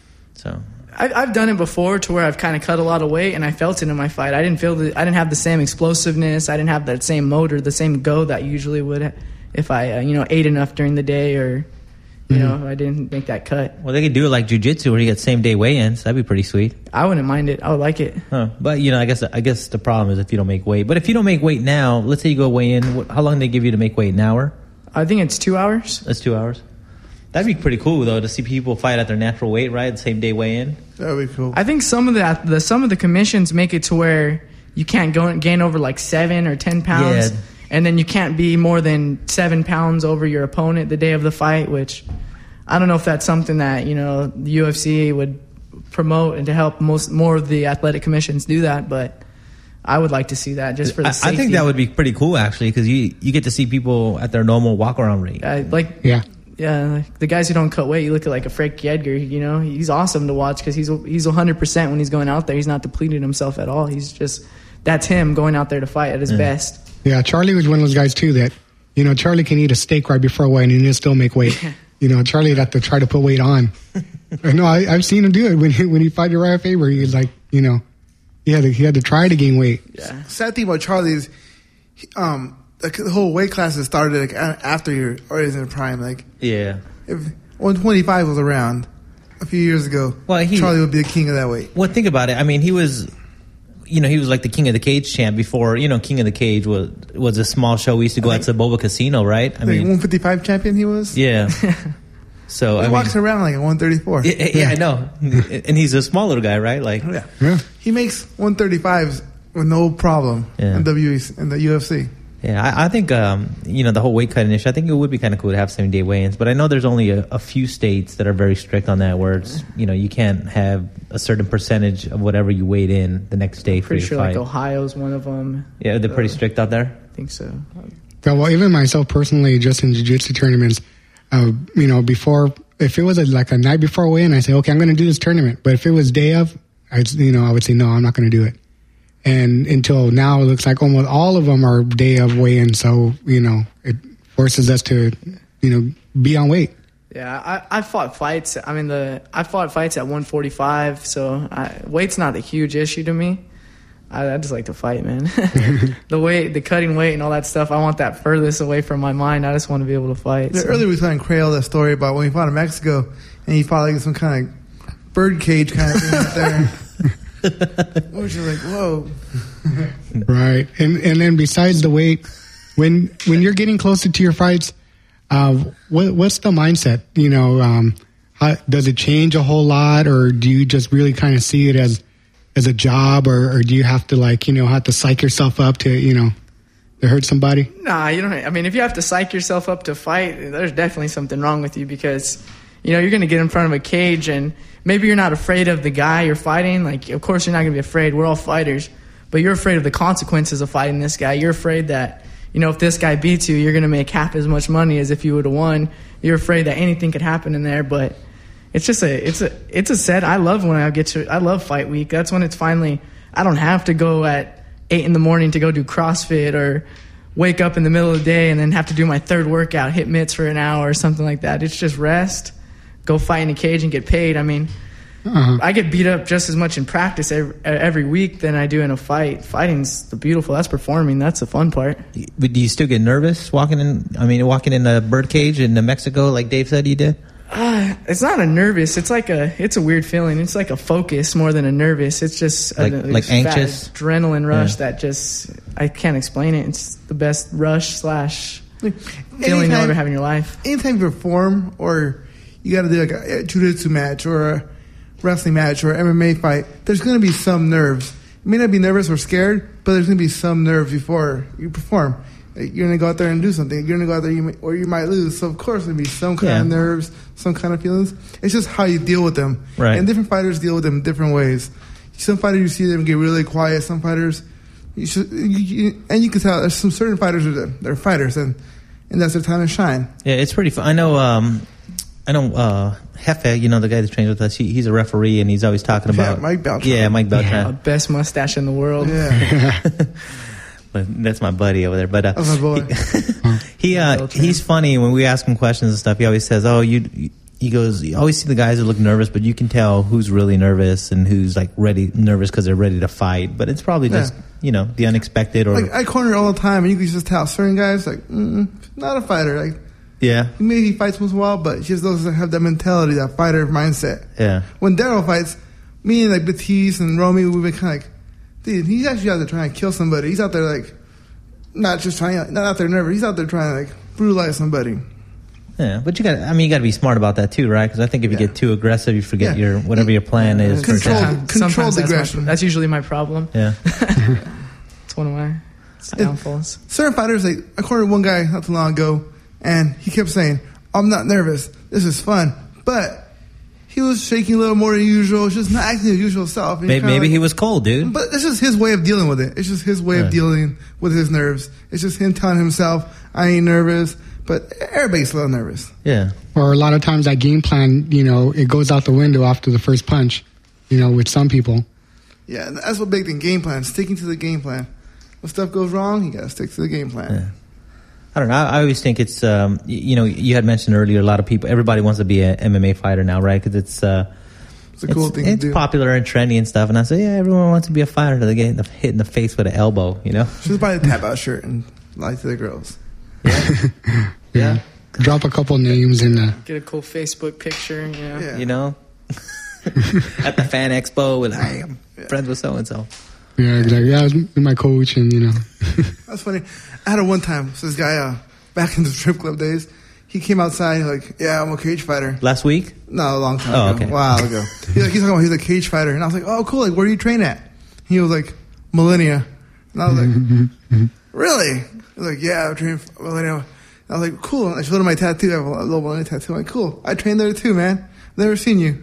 So I, I've done it before to where I've kind of cut a lot of weight, and I felt it in my fight. I didn't feel the, I didn't have the same explosiveness. I didn't have that same motor, the same go that I usually would. If I, uh, you know, ate enough during the day or, you mm-hmm. know, I didn't make that cut. Well, they could do it like jiu-jitsu where you get same-day weigh-ins. That'd be pretty sweet. I wouldn't mind it. I would like it. Huh. But, you know, I guess I guess the problem is if you don't make weight. But if you don't make weight now, let's say you go weigh in, what, how long do they give you to make weight? An hour? I think it's two hours. That's two hours. That'd be pretty cool, though, to see people fight at their natural weight, right? The same day weigh-in. That'd be cool. I think some of the, the some of the commissions make it to where you can't go gain over like seven or ten pounds. Yeah. And then you can't be more than seven pounds over your opponent the day of the fight, which I don't know if that's something that, you know, the U F C would promote and to help most more of the athletic commissions do that. But I would like to see that just for the I, safety. I think that would be pretty cool, actually, because you, you get to see people at their normal walk-around rate. Uh, like, yeah. Yeah, like the guys who don't cut weight, you look at like a Frankie Edgar. You know, he's awesome to watch because he's he's one hundred percent when he's going out there. He's not depleting himself at all. He's just that's him going out there to fight at his yeah. best. Yeah, Charlie was one of those guys too that, you know, Charlie can eat a steak right before a weight and he'll still make weight. You know, Charlie had to try to put weight on. No, I, I've seen him do it when he, when he fought Uriah Faber. He's like, you know, he had to, he had to try to gain weight. Yeah. Sad thing about Charlie is, um, like the whole weight classes started like after you're already in the prime. Like, yeah, if one twenty-five was around a few years ago, well, he, Charlie would be the king of that weight. Well, think about it. I mean, he was, you know, he was like the King of the Cage champ before. You know, King of the Cage was was a small show. We used to go out to Boba Casino, right? I like mean, one fifty-five champion he was. Yeah. So he I walks mean, around like a one thirty-four. Yeah, yeah, yeah, I know. And he's a small little guy, right? Like, yeah, yeah. He makes one thirty-fives with no problem yeah. in W E C, in the U F C. Yeah, I, I think, um, you know, the whole weight cutting issue, I think it would be kind of cool to have same-day weigh-ins. But I know there's only a, a few states that are very strict on that where it's, you know, you can't have a certain percentage of whatever you weighed in the next day I'm for pretty your sure fight. like Ohio's one of them. Yeah, they're pretty uh, strict out there? I think so. Yeah, well, even myself personally, just in jiu-jitsu tournaments, uh, you know, before, if it was a, like a night before a weigh-in, I say, okay, I'm going to do this tournament. But if it was day of, I, you know, I would say, no, I'm not going to do it. And until now, it looks like almost all of them are day of weigh-in. So, you know, it forces us to, you know, be on weight. Yeah, I, I fought fights. I mean, the I fought fights at one forty-five, so I, weight's not a huge issue to me. I, I just like to fight, man. The weight, the cutting weight and all that stuff, I want that furthest away from my mind. I just want to be able to fight. Yeah, so. Earlier we saw in Crail that story about when he fought in Mexico, and he fought like some kind of bird cage kind of thing out there. Which is like, whoa. Right. And and then besides the weight, when when you're getting closer to your fights, uh, what, what's the mindset? You know, um, how, does it change a whole lot, or do you just really kind of see it as as a job, or, or do you have to like, you know, have to psych yourself up to, you know, to hurt somebody? Nah, you don't. I mean, if you have to psych yourself up to fight, there's definitely something wrong with you because, you know, you're going to get in front of a cage and maybe you're not afraid of the guy you're fighting. Like, of course, you're not going to be afraid. We're all fighters. But you're afraid of the consequences of fighting this guy. You're afraid that, you know, if this guy beats you, you're going to make half as much money as if you would have won. You're afraid that anything could happen in there. But it's just a, it's a, it's a set. I love when I get to, I love fight week. That's when it's finally, I don't have to go at eight in the morning to go do CrossFit or wake up in the middle of the day and then have to do my third workout, hit mitts for an hour or something like that. It's just rest, go fight in a cage and get paid. I mean, uh-huh. I get beat up just as much in practice every, every week than I do in a fight. Fighting's the beautiful. That's performing. That's the fun part. But do you still get nervous walking in? I mean, walking in a bird cage in Mexico, like Dave said you did. Uh, it's not a nervous. It's like a. It's a weird feeling. It's like a focus more than a nervous. It's just like, a, like anxious adrenaline rush yeah. that just I can't explain it. It's the best rush slash like, feeling you'll ever have in your life. Anytime you perform or you got to do like a, a jiu-jitsu match or a wrestling match or M M A fight, there's going to be some nerves. You may not be nervous or scared, but there's going to be some nerves before you perform. You're going to go out there and do something. You're going to go out there you may, or you might lose. So, of course, there'll be some kind yeah. of nerves, some kind of feelings. It's just how you deal with them. Right. And different fighters deal with them in different ways. Some fighters, you see them get really quiet. Some fighters, you should, you, you, and you can tell there's some certain fighters that are they're fighters, and, and that's their time to shine. Yeah, it's pretty fun. I know, um, I know, uh, Jefe, you know, the guy that trains with us, he, he's a referee, and he's always talking about... Yeah, Mike Beltran. Yeah, Mike Beltran. Yeah, best mustache in the world. Yeah. But that's my buddy over there. But uh, that's my boy. he, he uh, he's funny when we ask him questions and stuff. He always says, "Oh, you." He goes, "You always see the guys that look nervous, but you can tell who's really nervous and who's like ready nervous because they're ready to fight. But it's probably just yeah. you know the unexpected or like I corner all the time, and you can just tell certain guys like mm, not a fighter. Like yeah, maybe he fights once in a while, but he just doesn't have that mentality, that fighter mindset. Yeah. When Daryl fights, me and like Batiste and Romy, we've been kind of like. Dude, he's actually out there trying to kill somebody. He's out there like, not just trying, not out there nervous. He's out there trying to like brutalize somebody. Yeah, but you got, I mean, you got to be smart about that too, right? Because I think if you yeah. get too aggressive, you forget yeah. your whatever your plan is. Control, for controlled aggression. That's, that's usually my problem. Yeah, it's one of my downfalls. Certain fighters, like I cornered one guy not too long ago, and he kept saying, "I'm not nervous. This is fun," but. He was shaking a little more than usual, just not acting his usual self. Maybe, maybe like, he was cold, dude. But it's just his way of dealing with it. It's just his way yeah. of dealing with his nerves. It's just him telling himself, I ain't nervous. but everybody's a little nervous. Yeah. Or a lot of times that game plan, you know, it goes out the window after the first punch, you know, with some people. Yeah, that's what big thing, game plan, sticking to the game plan. When stuff goes wrong, you got to stick to the game plan. Yeah. I don't know. I, I always think it's, um, you, you know, you had mentioned earlier, a lot of people, everybody wants to be an M M A fighter now, right? Because it's, uh, it's a cool it's, thing it's to do. popular and trendy and stuff. And I say, yeah, everyone wants to be a fighter. They get hit in the face with an elbow, you know? Just buy a tap out shirt and lie to the girls. Yeah. yeah. yeah. Drop a couple names in the. Get a cool Facebook picture, you know? Yeah. You know? At the fan expo with, hey, I'm yeah. friends with so and so. Yeah, exactly. Yeah, I was my coach, and you know. That's funny. I had a one time. So this guy, uh, back in the strip club days, he came outside like, "Yeah, I'm a cage fighter." Last week? No, a long time oh, ago. Okay. A while ago. He's like, he's talking about he's a cage fighter, and I was like, "Oh, cool. Like, where do you train at?" He was like, "Millennia," and I was like, "Really?" He was like, "Yeah, I train for Millennia." And I was like, "Cool." And I showed him my tattoo. I have a little Millennia tattoo. I'm like, "Cool. I trained there too, man. Never seen you."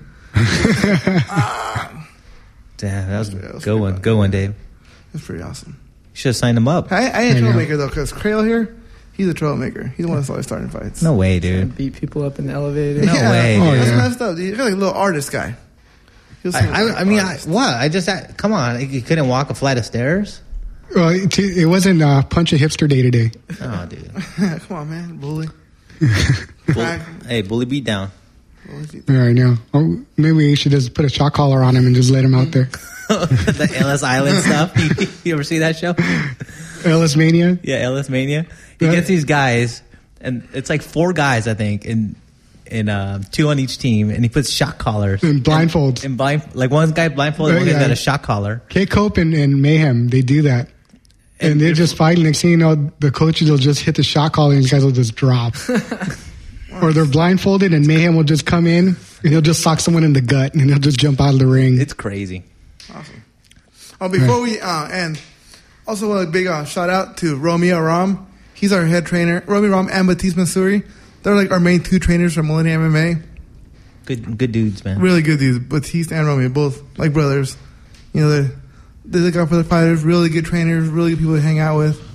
ah. Damn, that was a yeah, good one. Awesome. Good one, Dave. That's pretty awesome. You should have signed him up. I, I ain't a troublemaker, though, because Crail here, he's a troublemaker. He's the one that's always starting fights. No way, dude. Beat people up in the elevator. No yeah. way, oh, dude. That's yeah. messed up, dude. He's like a little artist guy. I, I, I mean, I, what? I just, I, come on. You couldn't walk a flight of stairs? Well, it, it wasn't uh, Punch a Hipster Day today. Oh, dude. Come on, man. Bully. Bull, hey, bully beat down. All right, now. Oh, maybe we should just put a shock collar on him and just let him out there. The Ellis Island stuff. You, you ever see that show? Ellis Mania? Yeah, Ellis Mania. He yeah. gets these guys, and it's like four guys, I think, in in uh, two on each team, and he puts shock collars. And blindfolds. And, and blind, like one guy blindfolded, uh, one guy's yeah. got a shock collar. K-Cope and, and Mayhem, they do that. And, and they're just fighting. Next thing you know, the coaches will just hit the shock collar and these guys will just drop. Or they're blindfolded and Mayhem will just come in and he'll just sock someone in the gut and he'll just jump out of the ring. It's crazy. Awesome. Oh, before we uh, end, also want a big uh, shout out to Romeo Ram. He's our head trainer. Romeo Ram and Batiste Mansouri. They're like our main two trainers from Millennia M M A. Good, good dudes, man. Really good dudes. Batiste and Romeo, both like brothers. You know, they they look out for the fighters. Really good trainers. Really good people to hang out with.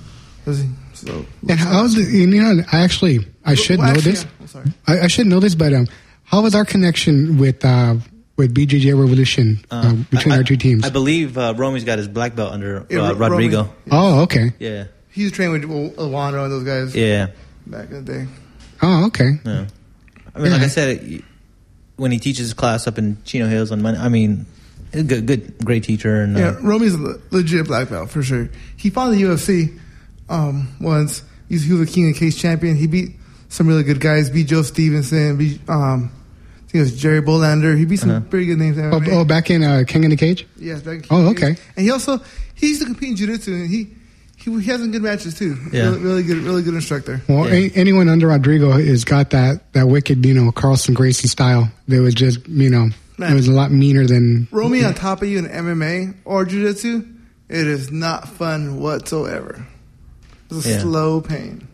So, and how's the, you know, I actually, I should well, know actually, this. Yeah. Sorry. I, I should know this, but um, how was our connection with uh, with B J J Revolution uh, uh, between I, our two teams? I believe uh, Romy's got his black belt under yeah, uh, Rodrigo. Romy, yeah. Oh, okay. Yeah. He was trained with Alwano and those guys. Yeah. Back in the day. Oh, okay. Yeah. I mean, yeah. like I said, when he teaches his class up in Chino Hills on Monday, I mean, good, good, great teacher. And, uh, yeah, Romy's a legit black belt for sure. He fought in the U F C um, once. He was a King of Cage champion. He beat some really good guys. Beat Joe Stevenson. Beat um, I think it was Jerry Bolander. He beat some uh-huh. pretty good names. Oh, oh, back in uh, King in the Cage. Yes, back in King Oh, in the okay. Cage. And he also he used to compete in jiu-jitsu, and he he, he has some good matches too. Yeah. Really, really good, really good instructor. Well, yeah. a- anyone under Rodrigo has got that that wicked, you know, Carlson Gracie style. They was just, you know, Man, it was a lot meaner than Romy on top of you in M M A or jiu-jitsu. It is not fun whatsoever. It's a yeah. slow pain.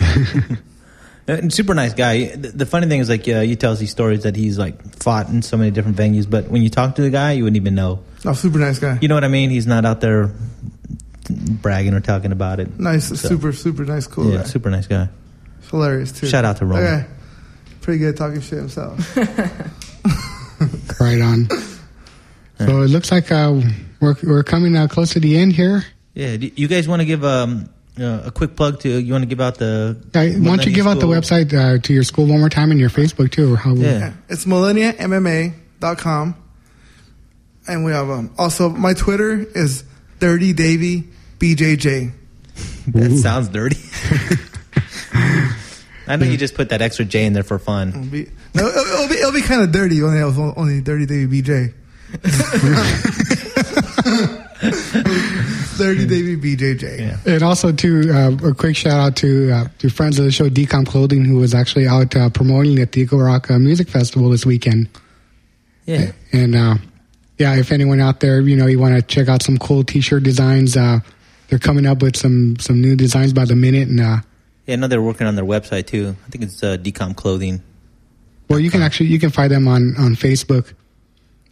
And super nice guy. The, the funny thing is, like, uh, he tells these stories that he's like fought in so many different venues, but when you talk to the guy, you wouldn't even know. Oh, super nice guy. You know what I mean? He's not out there bragging or talking about it. Nice, so, super, super nice, cool yeah, guy. super nice guy. It's hilarious too. Shout out to Roman. Okay. Pretty good at talking shit himself. Right on. So it looks like uh, we're we're coming uh, close to the end here. Yeah. Do you guys want to give um, uh, a quick plug to? You want to give out the? Uh, why don't you give school? out the website uh, to your school one more time and your Facebook too? How yeah. yeah, it's millennia M M A dot com, and we have um, also my Twitter is Dirty Davy B J J. That sounds dirty. I know you just put that extra J in there for fun. It'll be, no, it'll, it'll be, it'll be kind of dirty. Only I was only Dirty Davy B J. Dirty Davy B J J. Yeah. And also, to uh, a quick shout out to uh, to friends of the show, Decom Clothing, who was actually out uh, promoting at the Eagle Rock uh, Music Festival this weekend. Yeah. And uh, yeah, if anyone out there, you know, you want to check out some cool T-shirt designs, uh, they're coming up with some some new designs by the minute, and. Uh, Yeah, I know they're working on their website too. I think it's uh, Decom Clothing. Well, you can actually you can find them on, on Facebook,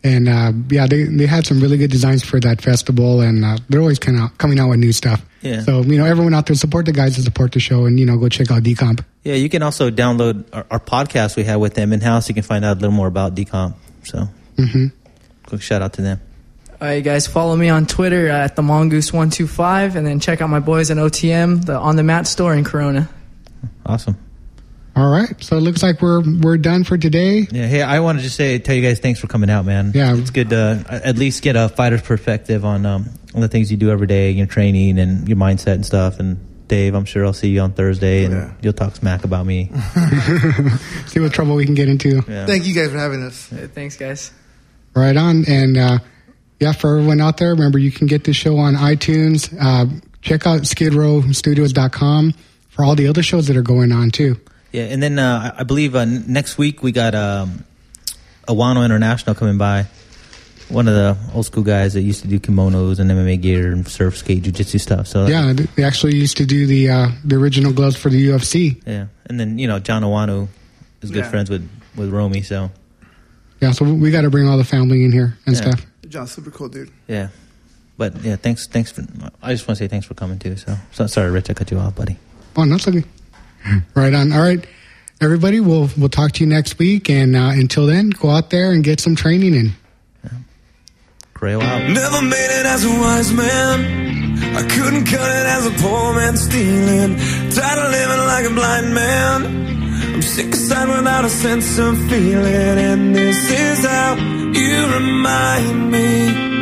And uh, yeah, they they had some really good designs for that festival, and uh, they're always kind of coming out with new stuff. Yeah. So you know, everyone out there, support the guys and support the show, and you know, go check out Decomp. Yeah, you can also download our, our podcast we have with them in house. You can find out a little more about Decomp. So, mm-hmm. quick shout out to them. All right, guys, follow me on Twitter at the mongoose one two five, and then check out my boys at O T M, the On the Mat store in Corona. Awesome. All right, so it looks like we're we're done for today. Yeah, hey, I wanted to say tell you guys thanks for coming out, man. Yeah, it's good to at least get a fighter's perspective on um, on the things you do every day, your training and your mindset and stuff. And Dave, I'm sure I'll see you on Thursday, and yeah. you'll talk smack about me. See what trouble we can get into. Yeah. Thank you guys for having us. Hey, thanks, guys. Right on, and uh, yeah, for everyone out there, remember you can get this show on iTunes. Uh, check out skid row studios dot com for all the other shows that are going on too. Yeah, and then uh, I believe uh, next week we got um, Awano International coming by. One of the old school guys that used to do kimonos and M M A gear and surf, skate, jiu-jitsu stuff. So yeah, they actually used to do the uh, the original gloves for the U F C. Yeah, and then you know John Awano is good Yeah. friends with with Romy, so yeah, so we got to bring all the family in here and Yeah. stuff. John's super cool, dude. yeah. But yeah, thanks, thanks for. I just want to say thanks for coming too. So, so sorry, Rich, I cut you off, buddy. Oh, no, it's okay. Right on. All right, everybody, we'll we'll talk to you next week, and uh, until then, go out there and get some training in. Grail out. Never made it as a wise man. I couldn't cut it as a poor man stealing. Tired of living like a blind man. I'm sick aside without a sense of feeling. And this is how you remind me.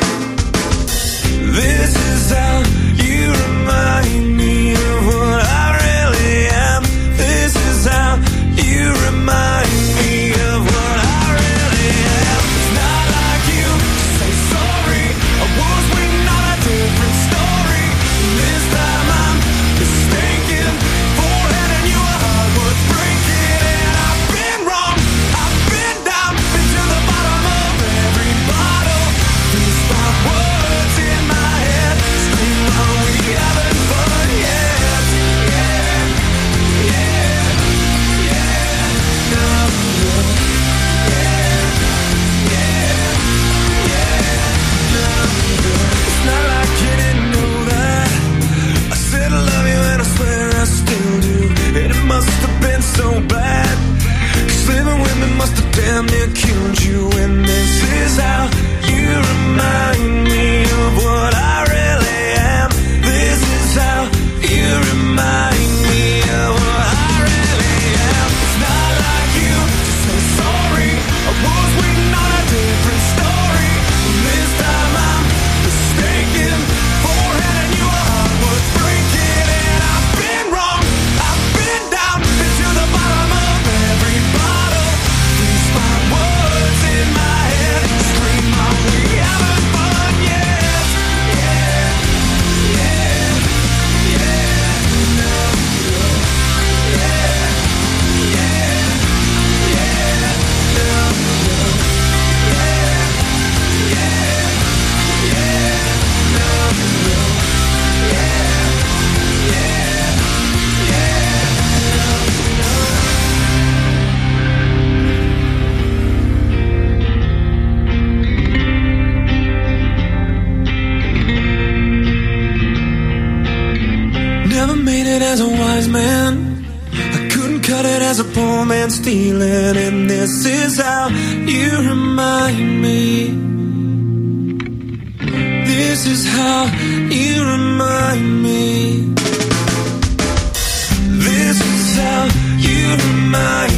This is how you remind me of what I really am. This is how you remind me of what I really am. It's not like you to say sorry. I was waiting on a different story. This time I'm mistaken for handing you a heart worth breaking. And I've been wrong, I've been down, been to the bottom of every bottle. These five words in my head scream, are we having fun yet? Yeah, yeah, yeah, no, no, yeah, yeah, yeah, no, no. It's not like you didn't know that. I said I love you and I swear I still do. And it must have been so bad, 'cause living with me must have damn near killed you. And this is how you remind me of what I really am. This is how you remind me of what I really am. It's not like you to say sorry. I was waiting on a different story. This time I'm mistaken for handing you a heart worth breaking. And I've been wrong, I've been down, been to the bottom of every bottle. These five words in my head scream, are we having fun yet? Yeah, yeah, yeah, no, no, yeah, yeah, yeah, no, no, yeah, yeah, yeah, no, no, yeah, yeah, Never made it as a wise man. I couldn't cut it as a poor man stealing. And this is how you remind me. This is how you remind me. This is how you remind me.